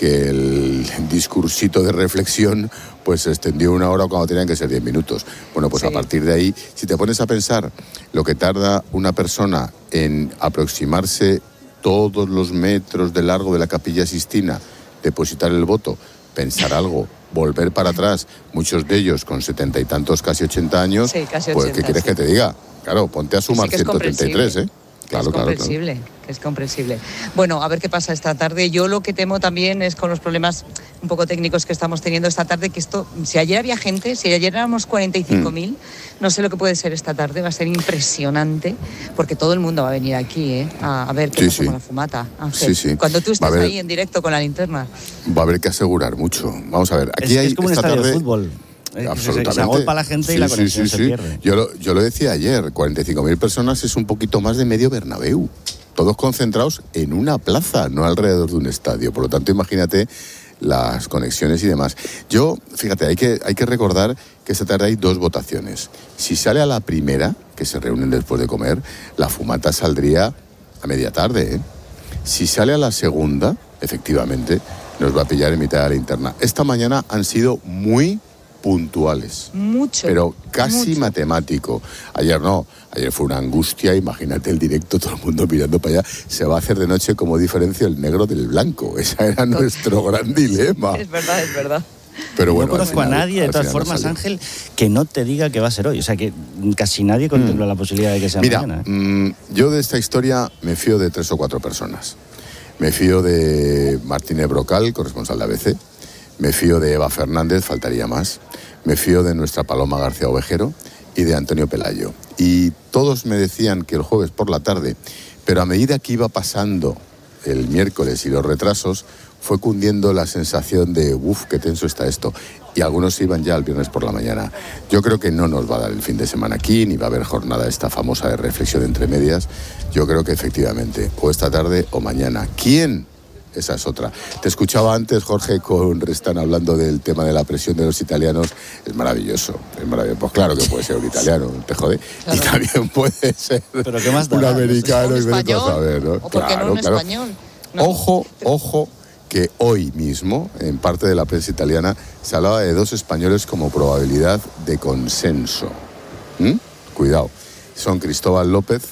que el discursito de reflexión pues se extendió una hora cuando tenían que ser diez minutos. Bueno, pues sí. A partir de ahí, si te pones a pensar lo que tarda una persona en aproximarse todos los metros de largo de la Capilla Sixtina, depositar el voto, pensar algo, volver para atrás, muchos de ellos con setenta y tantos, casi ochenta años, sí, casi pues ochenta, ¿qué quieres sí. que te diga? Claro, ponte a sumar sí, ciento treinta y tres, ¿eh? Claro, es claro, comprensible, claro. que es comprensible. Bueno, a ver qué pasa esta tarde. Yo lo que temo también es con los problemas un poco técnicos que estamos teniendo esta tarde, que esto, si ayer había gente, si ayer éramos cuarenta y cinco mil, mm. no sé lo que puede ser esta tarde, va a ser impresionante, porque todo el mundo va a venir aquí, ¿eh? a, a ver qué sí, pasa sí. con la fumata. Ángel, sí, sí. Cuando tú estés haber, ahí en directo con la linterna. Va a haber que asegurar mucho. Vamos a ver, aquí es, hay es como esta un estadio tarde, de fútbol. Absolutamente. Se agolpa la gente sí, y la sí, conexión sí, se sí. pierde. Yo lo, yo lo decía ayer, cuarenta y cinco mil personas es un poquito más de medio Bernabéu. Todos concentrados en una plaza, no alrededor de un estadio. Por lo tanto, imagínate las conexiones y demás. Yo, fíjate, hay que, hay que recordar que esta tarde hay dos votaciones. Si sale a la primera, que se reúnen después de comer, la fumata saldría a media tarde, ¿eh? Si sale a la segunda, efectivamente, nos va a pillar en mitad de la linterna. Esta mañana han sido muy puntuales. Mucho. Pero casi mucho. matemático. Ayer no, ayer fue una angustia, imagínate el directo, todo el mundo mirando para allá. Se va a hacer de noche como diferencia el negro del blanco. Ese era nuestro gran dilema. Es verdad, es verdad. Pero bueno, no conozco final, a nadie, de todas formas, Ángel, que no te diga que va a ser hoy. O sea, que casi nadie contempla mm. la posibilidad de que sea Mira, mañana. ¿eh? Mmm, yo de esta historia me fío de tres o cuatro personas. Me fío de Martínez Brocal, corresponsal de A B C. Me fío de Eva Fernández, faltaría más. Me fío de nuestra Paloma García Ovejero y de Antonio Pelayo. Y todos me decían que el jueves por la tarde, pero a medida que iba pasando el miércoles y los retrasos, fue cundiendo la sensación de, uff, qué tenso está esto. Y algunos se iban ya el viernes por la mañana. Yo creo que no nos va a dar el fin de semana aquí, ni va a haber jornada esta famosa de reflexión entre medias. Yo creo que efectivamente, o esta tarde o mañana. ¿Quién? Esa es otra. Te escuchaba antes, Jorge, con Restán hablando del tema de la presión de los italianos. Es maravilloso, es maravilloso. Pues claro que puede ser un italiano, te jode. Claro. Y también puede ser ¿Pero qué más da? un americano. ¿Un español? Y a saber, ¿no? ¿O por qué claro, no un claro. español? ¿No? Ojo, ojo, que hoy mismo, en parte de la prensa italiana, se hablaba de dos españoles como probabilidad de consenso. ¿Mm? Cuidado. Son Cristóbal López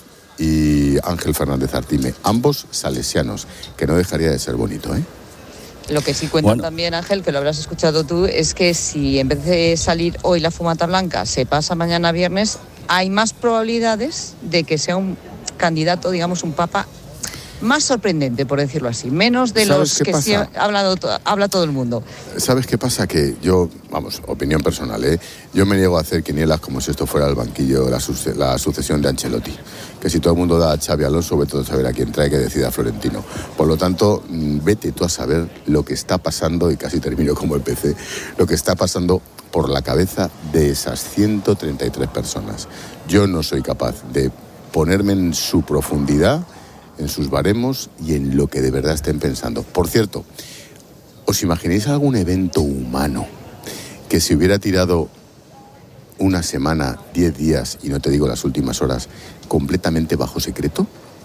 y Ángel Fernández Artime, ambos salesianos, que no dejaría de ser bonito, ¿eh? Lo que sí cuentan bueno. también, Ángel, que lo habrás escuchado tú, es que si en vez de salir hoy la fumata blanca se pasa mañana viernes, hay más probabilidades de que sea un candidato, digamos, un papa más sorprendente, por decirlo así, menos de los que sí ha hablado, habla todo el mundo. ¿Sabes qué pasa? Que yo, vamos, opinión personal, ¿eh? Yo me niego a hacer quinielas como si esto fuera el banquillo, la, suce- la sucesión de Ancelotti. Que si todo el mundo da a Xabi Alonso, vete a saber a quién trae que decida Florentino. Por lo tanto, vete tú a saber lo que está pasando, y casi termino como empecé, lo que está pasando por la cabeza de esas ciento treinta y tres personas. Yo no soy capaz de ponerme en su profundidad, en sus baremos y en lo que de verdad estén pensando. Por cierto, ¿os imagináis algún evento humano que se hubiera tirado una semana, diez días, y no te digo las últimas horas, completamente bajo secreto?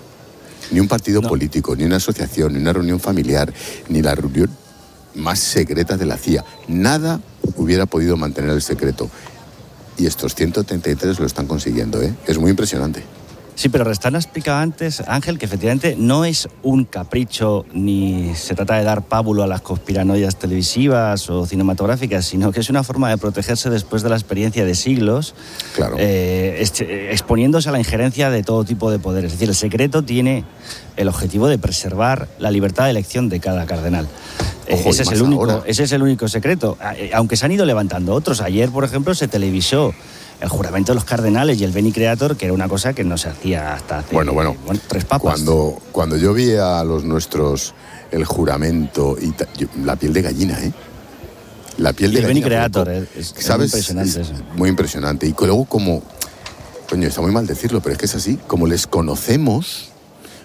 Ni un partido no. político, ni una asociación, ni una reunión familiar, ni la reunión más secreta de la C I A. Nada hubiera podido mantener el secreto. Y estos ciento treinta y tres lo están consiguiendo, ¿eh? Es muy impresionante. Sí, pero Restán ha explicado antes, Ángel, que efectivamente no es un capricho ni se trata de dar pábulo a las conspiranoias televisivas o cinematográficas, sino que es una forma de protegerse después de la experiencia de siglos, claro. eh, este, exponiéndose a la injerencia de todo tipo de poderes. Es decir, el secreto tiene el objetivo de preservar la libertad de elección de cada cardenal. Ojo, ese, es el único, ese es el único secreto, aunque se han ido levantando otros. Ayer, por ejemplo, se televisó el juramento de los cardenales y el Beni Creator, que era una cosa que no se hacía hasta hace bueno, bueno, bueno, tres papas. Cuando, cuando yo vi a los nuestros el juramento, y ta, yo, la piel de gallina, ¿eh? La piel de el gallina. Beni Creator, es, es, ¿sabes? Es muy impresionante. Es eso. muy impresionante. Y luego como, coño, está muy mal decirlo, pero es que es así, como les conocemos,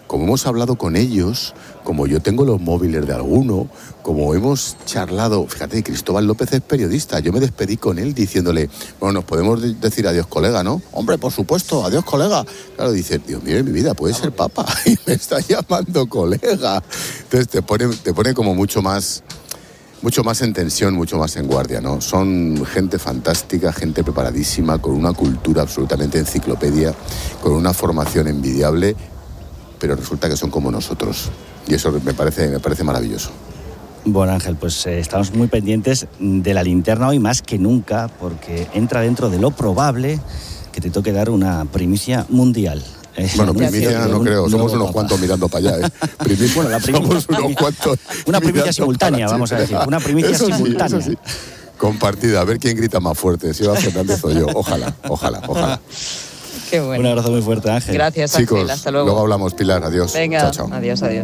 como hemos hablado con ellos, como yo tengo los móviles de alguno, como hemos charlado, fíjate, Cristóbal López es periodista, yo me despedí con él diciéndole, bueno, nos podemos decir adiós colega, ¿no? Hombre, por supuesto, adiós colega. Claro, dice, Dios mío, en mi vida, puede ser papa, y me está llamando colega. Entonces te pone, te pone como mucho más... mucho más en tensión, mucho más en guardia, ¿no? Son gente fantástica, gente preparadísima, con una cultura absolutamente enciclopedia, con una formación envidiable, pero resulta que son como nosotros. Y eso me parece, me parece maravilloso. Bueno, Ángel, pues eh, estamos muy pendientes de la linterna hoy más que nunca, porque entra dentro de lo probable que te toque dar una primicia mundial. Bueno, primicia no creo, somos unos cuantos mirando para allá, ¿eh? Primicia, bueno, la primicia, somos unos cuantos. Una primicia simultánea, vamos a decir. Una primicia eso simultánea. Sí, eso sí. Compartida, a ver quién grita más fuerte, si Eva Fernández o yo. Ojalá, ojalá, ojalá. Qué bueno. Un abrazo muy fuerte, Ángel. Gracias, Ángel. Chicos, hasta luego. Luego hablamos, Pilar. Adiós. Venga, chao, chao. adiós, adiós.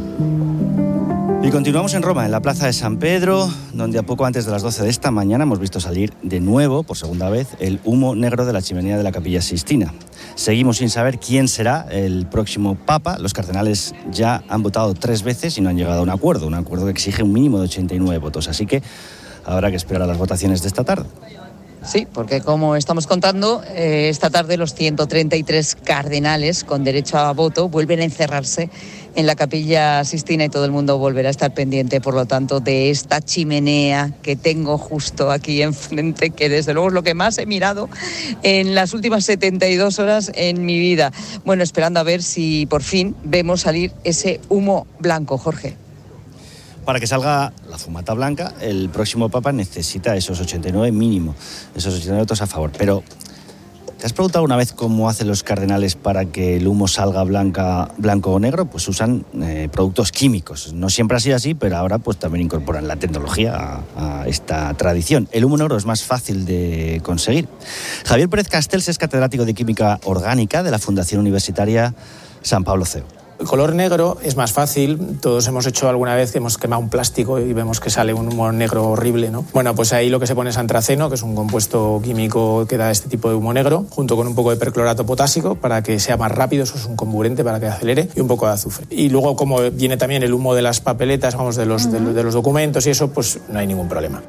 Y continuamos en Roma, en la Plaza de San Pedro, donde a poco antes de las doce de esta mañana hemos visto salir de nuevo, por segunda vez, el humo negro de la chimenea de la Capilla Sixtina. Seguimos sin saber quién será el próximo Papa. Los cardenales ya han votado tres veces y no han llegado a un acuerdo, un acuerdo que exige un mínimo de ochenta y nueve votos. Así que habrá que esperar a las votaciones de esta tarde. Sí, porque como estamos contando, eh, esta tarde los ciento treinta y tres cardenales con derecho a voto vuelven a encerrarse en la Capilla Sixtina y todo el mundo volverá a estar pendiente, por lo tanto, de esta chimenea que tengo justo aquí enfrente, que desde luego es lo que más he mirado en las últimas setenta y dos horas en mi vida. Bueno, esperando a ver si por fin vemos salir ese humo blanco, Jorge. Para que salga la fumata blanca, el próximo Papa necesita esos ochenta y nueve mínimo, esos ochenta y nueve votos a favor. Pero, ¿te has preguntado una vez cómo hacen los cardenales para que el humo salga blanca, blanco o negro? Pues usan eh, productos químicos. No siempre ha sido así, pero ahora pues también incorporan la tecnología a, a esta tradición. El humo negro es más fácil de conseguir. Javier Pérez Castells es catedrático de Química Orgánica de la Fundación Universitaria San Pablo C E U. El color negro es más fácil, todos hemos hecho alguna vez que hemos quemado un plástico y vemos que sale un humo negro horrible, ¿no? Bueno, pues ahí lo que se pone es antraceno, que es un compuesto químico que da este tipo de humo negro, junto con un poco de perclorato potásico para que sea más rápido, eso es un comburente para que acelere, y un poco de azufre. Y luego, como viene también el humo de las papeletas, vamos, de los, de, de los documentos y eso, pues no hay ningún problema.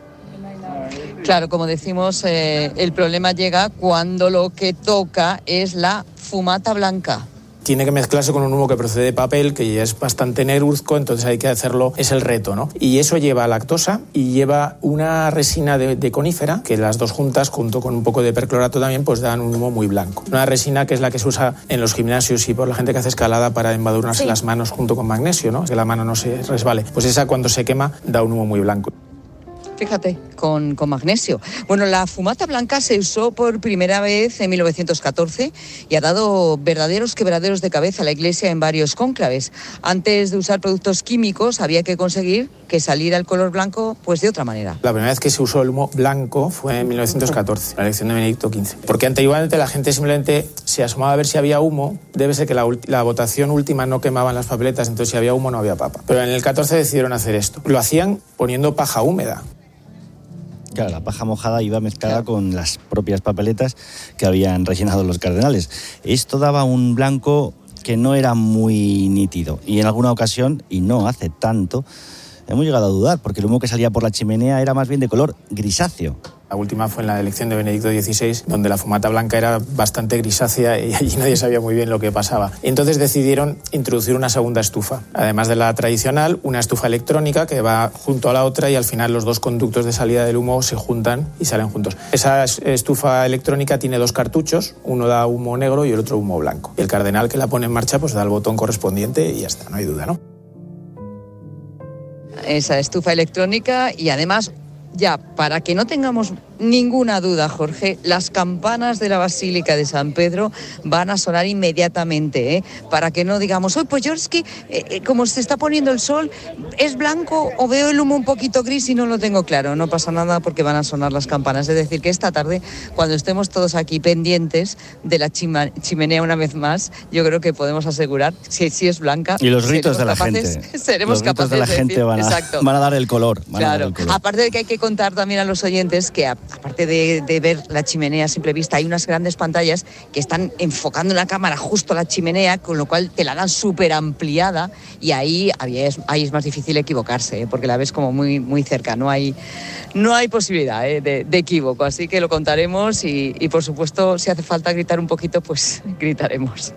Claro, como decimos, eh, el problema llega cuando lo que toca es la fumata blanca. Tiene que mezclarse con un humo que procede de papel, que ya es bastante negruzco, entonces hay que hacerlo, es el reto, ¿no? Y eso lleva lactosa y lleva una resina de, de conífera, que las dos juntas, junto con un poco de perclorato también, pues dan un humo muy blanco. Una resina que es la que se usa en los gimnasios y por la gente que hace escalada para embadurnarse sí. las manos junto con magnesio, ¿no? Que la mano no se resbale. Pues esa, cuando se quema, da un humo muy blanco. Fíjate, con, con magnesio. Bueno, la fumata blanca se usó por primera vez en mil novecientos catorce y ha dado verdaderos quebraderos de cabeza a la Iglesia en varios cónclaves. Antes de usar productos químicos había que conseguir que saliera el color blanco pues de otra manera. La primera vez que se usó el humo blanco fue en mil novecientos catorce, la elección de Benedicto quince. Porque anteriormente la gente simplemente se asomaba a ver si había humo. Debe ser que la, la votación última no quemaban las papeletas, entonces si había humo no había papa. Pero en el catorce decidieron hacer esto. Lo hacían poniendo paja húmeda. Claro, la paja mojada iba mezclada claro. con las propias papeletas que habían rellenado los cardenales. Esto daba un blanco que no era muy nítido. Y en alguna ocasión, y no hace tanto, hemos llegado a dudar, porque el humo que salía por la chimenea era más bien de color grisáceo. La última fue en la elección de Benedicto dieciséis, donde la fumata blanca era bastante grisácea y allí nadie sabía muy bien lo que pasaba. Entonces decidieron introducir una segunda estufa. Además de la tradicional, una estufa electrónica que va junto a la otra y al final los dos conductos de salida del humo se juntan y salen juntos. Esa estufa electrónica tiene dos cartuchos, uno da humo negro y el otro humo blanco. Y el cardenal que la pone en marcha pues da el botón correspondiente y ya está, no hay duda, ¿no? Esa estufa electrónica y además... Ya, para que no tengamos ninguna duda, Jorge, las campanas de la Basílica de San Pedro van a sonar inmediatamente, ¿eh? Para que no digamos, oye, pues yo es que eh, como se está poniendo el sol, es blanco o veo el humo un poquito gris y no lo tengo claro. No pasa nada porque van a sonar las campanas. Es decir, que esta tarde, cuando estemos todos aquí pendientes de la chima, chimenea una vez más, yo creo que podemos asegurar si, si es blanca. Y los gritos de la capaces, gente. Seremos los gritos capaces de la de gente decir, van, a, van a dar el color. Van claro. a dar el color. Aparte de que hay que contar también a los oyentes que a aparte de, de ver la chimenea a simple vista, hay unas grandes pantallas que están enfocando la cámara justo a la chimenea, con lo cual te la dan súper ampliada y ahí, ahí, es, ahí es más difícil equivocarse, ¿eh? Porque la ves como muy, muy cerca, no hay, no hay posibilidad ¿eh? de, de equívoco, así que lo contaremos y, y por supuesto si hace falta gritar un poquito, pues gritaremos.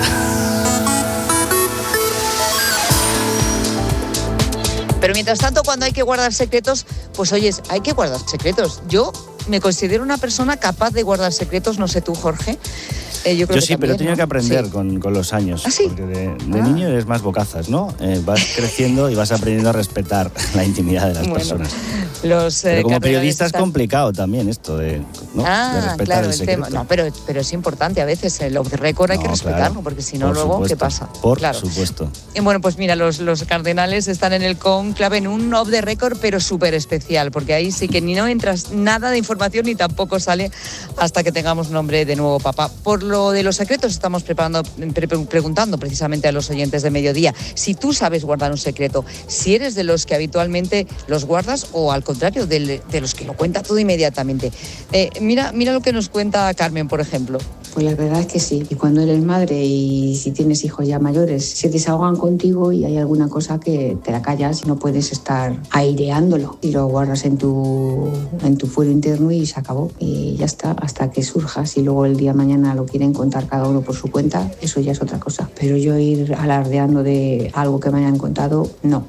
Pero mientras tanto, cuando hay que guardar secretos, pues oyes, hay que guardar secretos. Yo me considero una persona capaz de guardar secretos, no sé tú, Jorge. Eh, yo creo yo que sí, también, pero he tenido ¿no? que aprender sí. con, con los años. ¿Ah, sí? Porque de, de ah. niño eres más bocazas, ¿no? Eh, vas creciendo y vas aprendiendo a respetar la intimidad de las Bueno, personas. Los, eh, pero como periodista es están... complicado también esto de, ¿no? ah, de respetar claro, el el secreto. tema. No, pero, pero es importante a veces. El off the record hay No, que respetarlo, claro, porque si no, por luego, supuesto, ¿qué pasa? Por claro. supuesto. Y bueno, pues mira, los, los cardenales están en el cónclave en un off the record, pero súper especial, porque ahí sí que ni no entras nada de información ni tampoco sale hasta que tengamos nombre de nuevo papa. Por lo de los secretos estamos preparando, pre preguntando precisamente a los oyentes de Mediodía si tú sabes guardar un secreto, si eres de los que habitualmente los guardas o al contrario, de, de los que lo cuenta todo inmediatamente. Eh, mira, mira lo que nos cuenta Carmen, por ejemplo. Pues la verdad es que sí. Y cuando eres madre y si tienes hijos ya mayores, se desahogan contigo y hay alguna cosa que te la callas y no puedes estar aireándolo. Y lo guardas en tu, en tu fuero interno y se acabó. Y ya está, hasta que surjas. Y luego el día de mañana lo quieren contar cada uno por su cuenta, eso ya es otra cosa. Pero yo ir alardeando de algo que me hayan contado, no.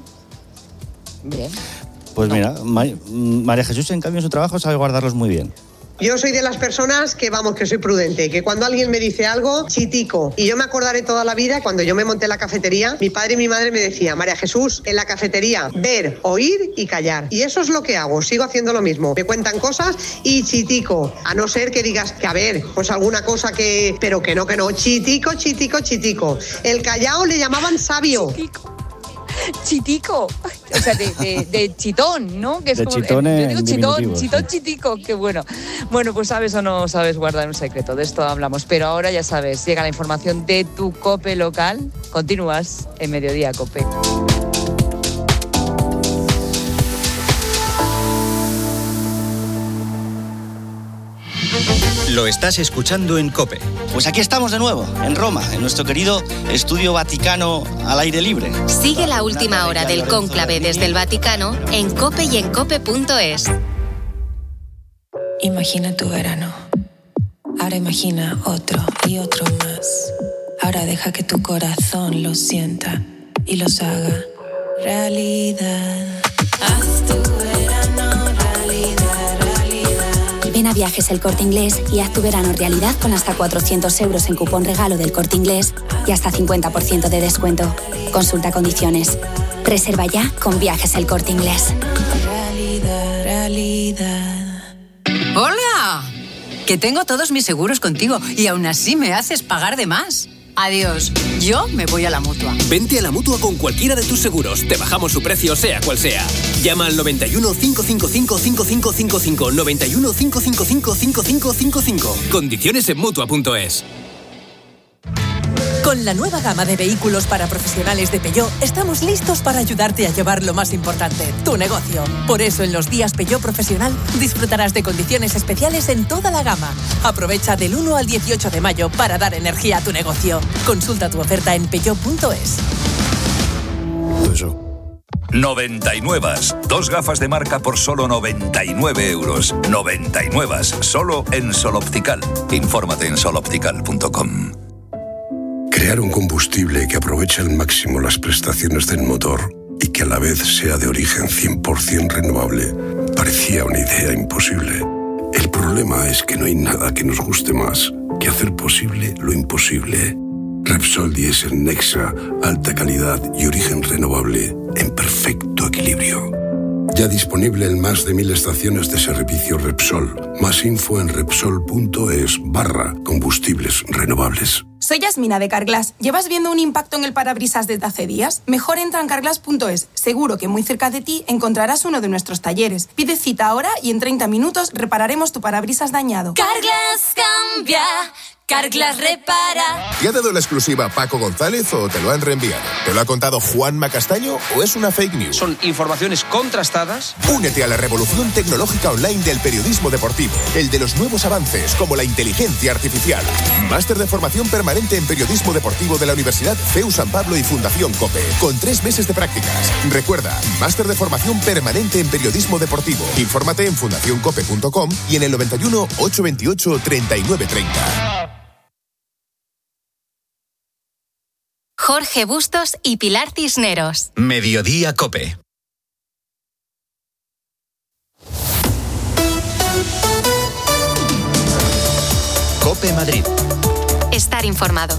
Bien. Pues no. Mira, María Jesús, en cambio, en su trabajo sabe guardarlos muy bien. Yo soy de las personas que, vamos, que soy prudente, que cuando alguien me dice algo, chitico. Y yo me acordaré toda la vida, cuando yo me monté en la cafetería, mi padre y mi madre me decían, María Jesús, en la cafetería, ver, oír y callar. Y eso es lo que hago, sigo haciendo lo mismo. Me cuentan cosas y chitico. A no ser que digas que, a ver, pues alguna cosa que... Pero que no, que no. Chitico, chitico, chitico. El callao le llamaban sabio. Chitico. Chitico, o sea, de, de, de chitón, ¿no? Que es de como, chitón eh, yo digo chitón, chitón, sí. chitico, qué bueno. Bueno, pues sabes o no sabes guardar un secreto, de esto hablamos. Pero ahora ya sabes, llega la información de tu COPE local. Continúas en Mediodía COPE. Lo estás escuchando en COPE. Pues aquí estamos de nuevo, en Roma, en nuestro querido Estudio Vaticano al aire libre. Sigue la última hora del cónclave desde el Vaticano en COPE y en cope punto es. Imagina tu verano. Ahora imagina otro y otro más. Ahora deja que tu corazón lo sienta y los haga realidad. Haz tu verano realidad, realidad. Ven a Viajes El Corte Inglés y haz tu verano realidad con hasta cuatrocientos euros en cupón regalo del Corte Inglés y hasta cincuenta por ciento de descuento. Consulta condiciones. Reserva ya con Viajes El Corte Inglés. Realidad, realidad. ¡Hola! Que tengo todos mis seguros contigo y aún así me haces pagar de más. Adiós, yo me voy a la Mutua. Vente a la Mutua con cualquiera de tus seguros. Te bajamos su precio, sea cual sea. Llama al noventa y uno, cinco cinco cinco, cinco cinco cinco cinco. noventa y uno, cinco cinco cinco, cinco cinco cinco cinco. Condiciones en Mutua punto es. Con la nueva gama de vehículos para profesionales de Peugeot, estamos listos para ayudarte a llevar lo más importante, tu negocio. Por eso, en los días Peugeot Profesional, disfrutarás de condiciones especiales en toda la gama. Aprovecha del uno al dieciocho de mayo para dar energía a tu negocio. Consulta tu oferta en Peugeot punto es. noventa y nueve. Dos gafas de marca por solo noventa y nueve euros. noventa y nueve. Solo en Sol Optical. Infórmate en sol optical punto com. Crear un combustible que aproveche al máximo las prestaciones del motor y que a la vez sea de origen cien por ciento renovable parecía una idea imposible. El problema es que no hay nada que nos guste más que hacer posible lo imposible. Repsol Diesel Nexa, alta calidad y origen renovable en perfecto equilibrio. Ya disponible en más de mil estaciones de servicio Repsol. Más info en repsol punto es barra combustibles renovables. Soy Yasmina de Carglass. ¿Llevas viendo un impacto en el parabrisas desde hace días? Mejor entra en carglass punto es. Seguro que muy cerca de ti encontrarás uno de nuestros talleres. Pide cita ahora y en treinta minutos repararemos tu parabrisas dañado. Carglass cambia, Carglass repara. ¿Te ha dado la exclusiva Paco González o te lo han reenviado? ¿Te lo ha contado Juanma Castaño o es una fake news? Son informaciones contrastadas. Únete a la revolución tecnológica online del periodismo deportivo, el de los nuevos avances como la inteligencia artificial. Máster de formación permanente en periodismo deportivo de la Universidad C E U San Pablo y Fundación COPE, con tres meses de prácticas. Recuerda, máster de formación permanente en periodismo deportivo. Infórmate en fundación cope punto com y en el noventa y uno, ochocientos veintiocho, treinta y nueve treinta. Jorge Bustos y Pilar Cisneros. Mediodía COPE. COPE Madrid. Estar informado.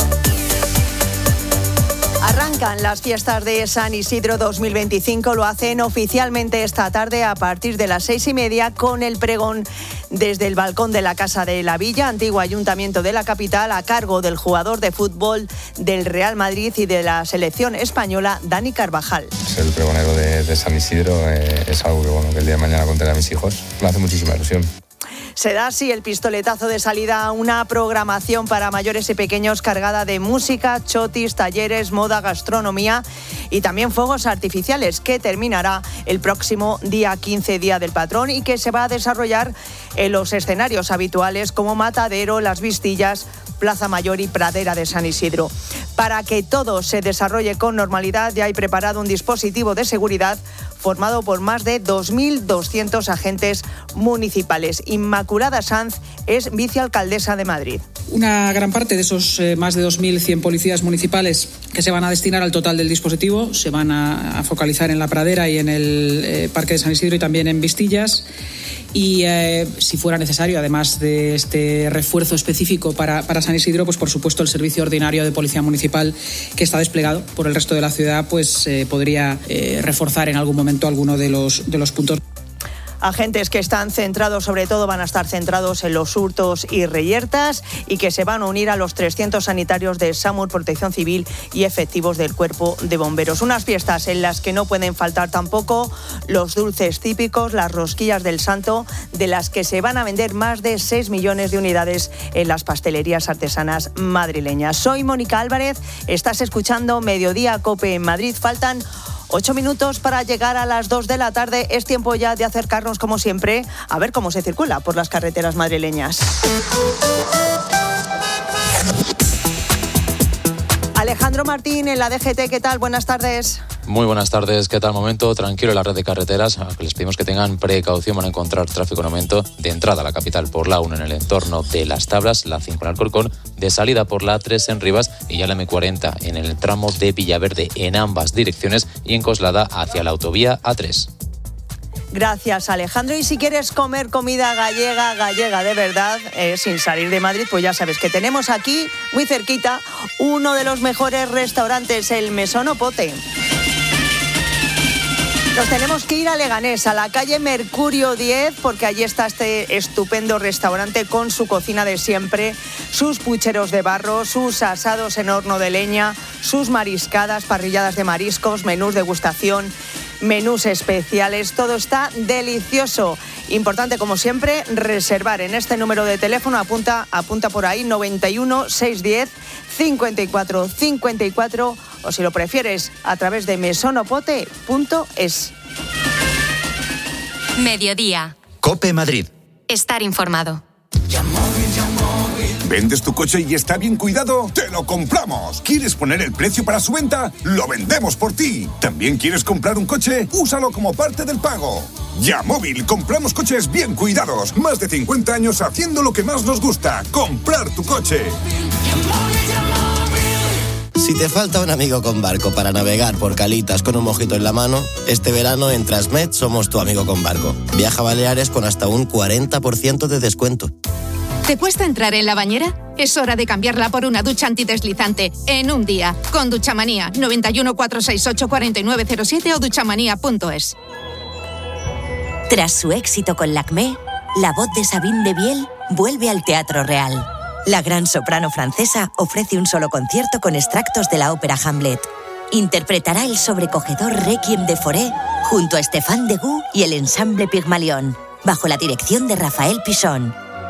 Arrancan las fiestas de San Isidro dos mil veinticinco, lo hacen oficialmente esta tarde a partir de las seis y media con el pregón desde el balcón de la Casa de la Villa, antiguo ayuntamiento de la capital, a cargo del jugador de fútbol del Real Madrid y de la selección española, Dani Carvajal. Ser el pregonero de, de San Isidro eh, es algo que, bueno, que el día de mañana contaré a mis hijos. Me hace muchísima ilusión. Se da así el pistoletazo de salida a una programación para mayores y pequeños cargada de música, chotis, talleres, moda, gastronomía y también fuegos artificiales, que terminará el próximo día quince, Día del Patrón, y que se va a desarrollar en los escenarios habituales como Matadero, Las Vistillas, Plaza Mayor y Pradera de San Isidro. Para que todo se desarrolle con normalidad, ya hay preparado un dispositivo de seguridad formado por más de dos mil doscientos agentes municipales. Inmaculada Sanz es vicealcaldesa de Madrid. Una gran parte de esos eh, más de dos mil cien policías municipales que se van a destinar al total del dispositivo se van a, a focalizar en la Pradera y en el eh, Parque de San Isidro y también en Vistillas. Y eh, si fuera necesario, además de este refuerzo específico para, para San Isidro, pues por supuesto el servicio ordinario de policía municipal que está desplegado por el resto de la ciudad, pues eh, podría eh, reforzar en algún momento alguno de los, de los puntos. Agentes que están centrados, sobre todo van a estar centrados en los hurtos y reyertas, y que se van a unir a los trescientos sanitarios de SAMUR, Protección Civil y efectivos del Cuerpo de Bomberos. Unas fiestas en las que no pueden faltar tampoco los dulces típicos, las rosquillas del Santo, de las que se van a vender más de seis millones de unidades en las pastelerías artesanas madrileñas. Soy Mónica Álvarez, estás escuchando Mediodía COPE en Madrid. Faltan Ocho minutos para llegar a las dos de la tarde. Es tiempo ya de acercarnos, como siempre, a ver cómo se circula por las carreteras madrileñas. Alejandro Martín en la D G T, ¿qué tal? Buenas tardes. Muy buenas tardes, ¿qué tal? Momento tranquilo en la red de carreteras. Les pedimos que tengan precaución, van a encontrar tráfico en aumento de entrada a la capital por la A uno en el entorno de Las Tablas, la cinco en Alcorcón, de salida por la A tres en Rivas y ya la eme cuarenta en el tramo de Villaverde en ambas direcciones y en Coslada hacia la autovía A tres. Gracias, Alejandro. Y si quieres comer comida gallega, gallega de verdad, eh, sin salir de Madrid, pues ya sabes que tenemos aquí, muy cerquita, uno de los mejores restaurantes, el Mesón Opote. Nos tenemos que ir a Leganés, a la calle Mercurio diez, porque allí está este estupendo restaurante con su cocina de siempre, sus pucheros de barro, sus asados en horno de leña, sus mariscadas, parrilladas de mariscos, menús degustación, menús especiales, todo está delicioso. Importante, como siempre, reservar en este número de teléfono, apunta, apunta por ahí, noventa y uno, seiscientos diez, cincuenta y cuatro cincuenta y cuatro, o si lo prefieres, a través de mesonopote punto es. Mediodía. COPE Madrid. Estar informado. ¿Vendes tu coche y está bien cuidado? ¡Te lo compramos! ¿Quieres poner el precio para su venta? ¡Lo vendemos por ti! ¿También quieres comprar un coche? ¡Úsalo como parte del pago! Yamóvil, compramos coches bien cuidados. Más de cincuenta años haciendo lo que más nos gusta, comprar tu coche. Si te falta un amigo con barco para navegar por calitas con un mojito en la mano, este verano en Transmed somos tu amigo con barco. Viaja a Baleares con hasta un cuarenta por ciento de descuento. ¿Te cuesta entrar en la bañera? Es hora de cambiarla por una ducha antideslizante en un día. Con Duchamanía, noventa y uno, cuatrocientos sesenta y ocho, cuarenta y nueve cero siete o duchamanía punto es. Tras su éxito con Lacmé, la voz de Sabine de Biel vuelve al Teatro Real. La gran soprano francesa ofrece un solo concierto con extractos de la ópera Hamlet. Interpretará el sobrecogedor Requiem de Fauré junto a Stéphane Degout y el ensamble Pygmalion, bajo la dirección de Rafael Pisón.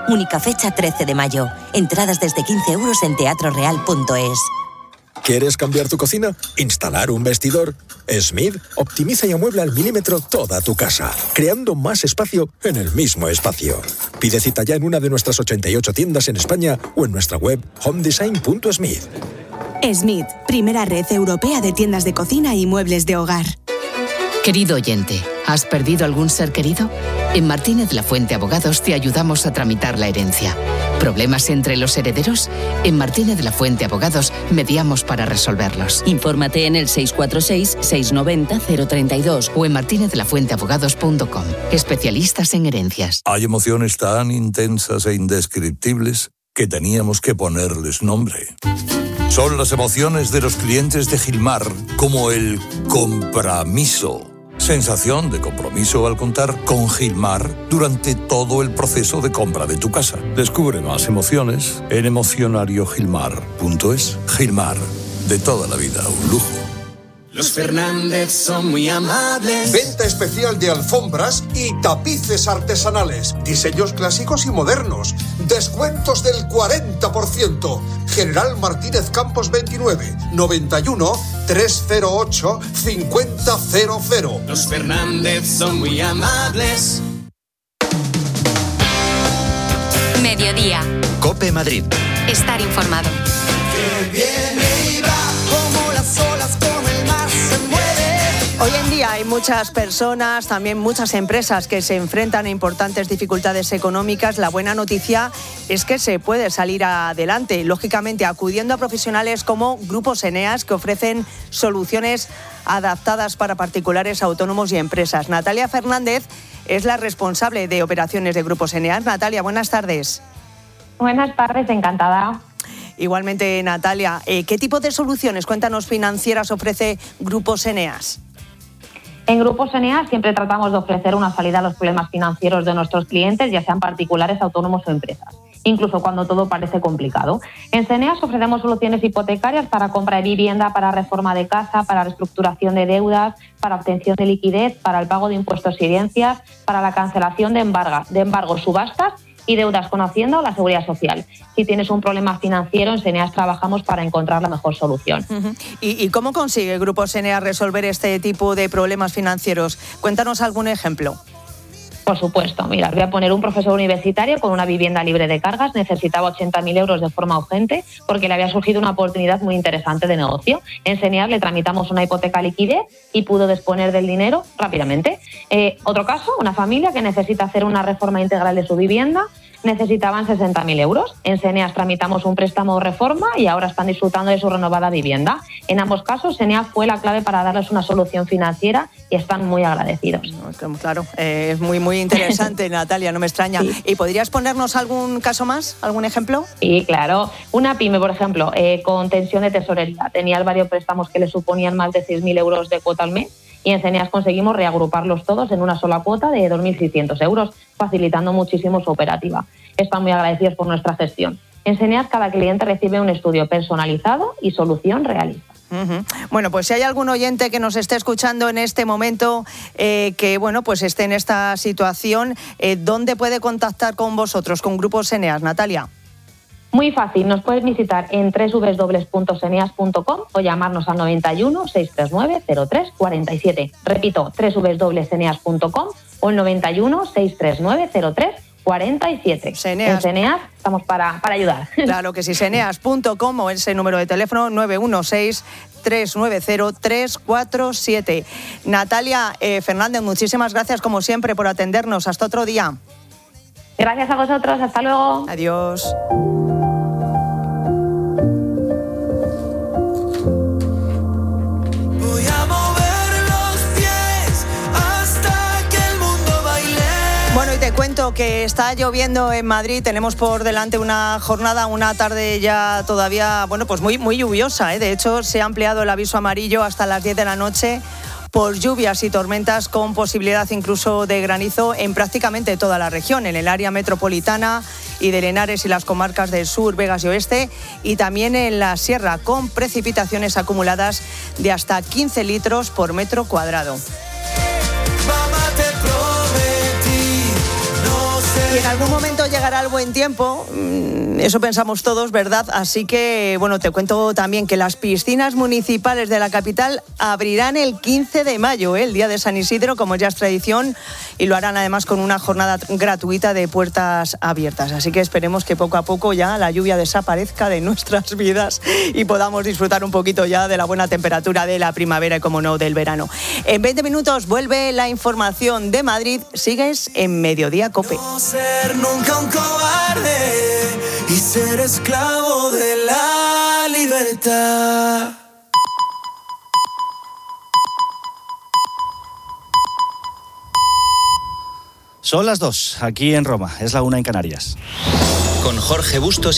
Única fecha trece de mayo. Entradas desde quince euros en teatro real punto es. ¿Quieres cambiar tu cocina? ¿Instalar un vestidor? Smith optimiza y amuebla al milímetro toda tu casa, creando más espacio en el mismo espacio. Pide cita ya en una de nuestras ochenta y ocho tiendas en España o en nuestra web home design punto smith. Smith, primera red europea de tiendas de cocina y muebles de hogar. Querido oyente, ¿has perdido algún ser querido? En Martínez La Fuente Abogados te ayudamos a tramitar la herencia. ¿Problemas entre los herederos? En Martínez La Fuente Abogados mediamos para resolverlos. Infórmate en el seis cuatro seis, seis nueve cero, cero tres dos o en martinez la fuente abogados punto com. Especialistas en herencias. Hay emociones tan intensas e indescriptibles que teníamos que ponerles nombre. Son las emociones de los clientes de Gilmar, como el compromiso. Sensación de compromiso al contar con Gilmar durante todo el proceso de compra de tu casa. Descubre más emociones en emocionario gilmar punto es. Gilmar, de toda la vida, un lujo. Los Fernández son muy amables. Venta especial de alfombras y tapices artesanales. Diseños clásicos y modernos. Descuentos del cuarenta por ciento. General Martínez Campos veintinueve, noventa y uno, trescientos ocho, cincuenta cero cero. Los Fernández son muy amables. Mediodía. COPE Madrid. Estar informado. Que viene y va como las olas, como el mar se mueve. Hoy en día hay muchas personas, también muchas empresas que se enfrentan a importantes dificultades económicas. La buena noticia es que se puede salir adelante, lógicamente acudiendo a profesionales como Grupos Eneas, que ofrecen soluciones adaptadas para particulares, autónomos y empresas. Natalia Fernández es la responsable de operaciones de Grupos Eneas. Natalia, buenas tardes. Buenas tardes, encantada. Igualmente, Natalia, ¿qué tipo de soluciones, cuéntanos, financieras ofrece Grupos Eneas? En Grupos Eneas siempre tratamos de ofrecer una salida a los problemas financieros de nuestros clientes, ya sean particulares, autónomos o empresas, incluso cuando todo parece complicado. En Eneas ofrecemos soluciones hipotecarias para compra de vivienda, para reforma de casa, para reestructuración de deudas, para obtención de liquidez, para el pago de impuestos y herencias, para la cancelación de embargas, de embargos, subastas y deudas con Hacienda o la Seguridad Social. Si tienes un problema financiero, en Eneas trabajamos para encontrar la mejor solución. Uh-huh. ¿Y, ¿Y cómo consigue Grupos Eneas resolver este tipo de problemas financieros? Cuéntanos algún ejemplo. Por supuesto. Mira, os voy a poner un profesor universitario con una vivienda libre de cargas. Necesitaba ochenta mil euros de forma urgente porque le había surgido una oportunidad muy interesante de negocio. En Eneas le tramitamos una hipoteca liquidez y pudo disponer del dinero rápidamente. Eh, otro caso, una familia que necesita hacer una reforma integral de su vivienda. Necesitaban sesenta mil euros. En Eneas tramitamos un préstamo de reforma y ahora están disfrutando de su renovada vivienda. En ambos casos, Eneas fue la clave para darles una solución financiera y están muy agradecidos. Claro, eh, es muy, muy interesante, Natalia, no me extraña. Sí. ¿Y podrías ponernos algún caso más, algún ejemplo? Sí, claro. Una pyme, por ejemplo, eh, con tensión de tesorería. Tenía varios préstamos que le suponían más de seis mil euros de cuota al mes. Y en Eneas conseguimos reagruparlos todos en una sola cuota de dos mil seiscientos euros, facilitando muchísimo su operativa. Están muy agradecidos por nuestra gestión. En Eneas cada cliente recibe un estudio personalizado y solución realista. Uh-huh. Bueno, pues si hay algún oyente que nos esté escuchando en este momento eh, que bueno, pues esté en esta situación, eh, ¿dónde puede contactar con vosotros, con Grupos Eneas, Natalia? Muy fácil, nos puedes visitar en doble u doble u doble u punto eneas punto com o llamarnos al noventa y uno, seiscientos treinta y nueve, cero tres cuarenta y siete. Repito, doble u doble u doble u punto eneas punto com o el noventa y uno, seiscientos treinta y nueve, cero tres cuarenta y siete. Eneas. En Eneas estamos para, para ayudar. Claro que sí, eneas punto com o ese número de teléfono nueve uno seis, tres nueve cero, tres cuatro siete. Natalia eh, Fernández, muchísimas gracias como siempre por atendernos. Hasta otro día. Gracias a vosotros, hasta luego. Adiós. Bueno, y te cuento que está lloviendo en Madrid. Tenemos por delante una jornada, una tarde ya todavía, bueno, pues muy, muy lluviosa, ¿eh? De hecho, se ha ampliado el aviso amarillo hasta las diez de la noche por lluvias y tormentas con posibilidad incluso de granizo en prácticamente toda la región, en el área metropolitana y de Henares y las comarcas del sur, Vegas y Oeste, y también en la sierra, con precipitaciones acumuladas de hasta quince litros por metro cuadrado. Y en algún momento llegará el buen tiempo, eso pensamos todos, ¿verdad? Así que, bueno, te cuento también que las piscinas municipales de la capital abrirán el quince de mayo, ¿eh? El día de San Isidro, como ya es tradición, y lo harán además con una jornada gratuita de puertas abiertas. Así que esperemos que poco a poco ya la lluvia desaparezca de nuestras vidas y podamos disfrutar un poquito ya de la buena temperatura de la primavera y, como no, del verano. En veinte minutos vuelve la información de Madrid. Sigues en Mediodía COPE. No ser nunca un cobarde y ser esclavo de la libertad. Son las dos aquí en Roma, es la una en Canarias. Con Jorge Bustos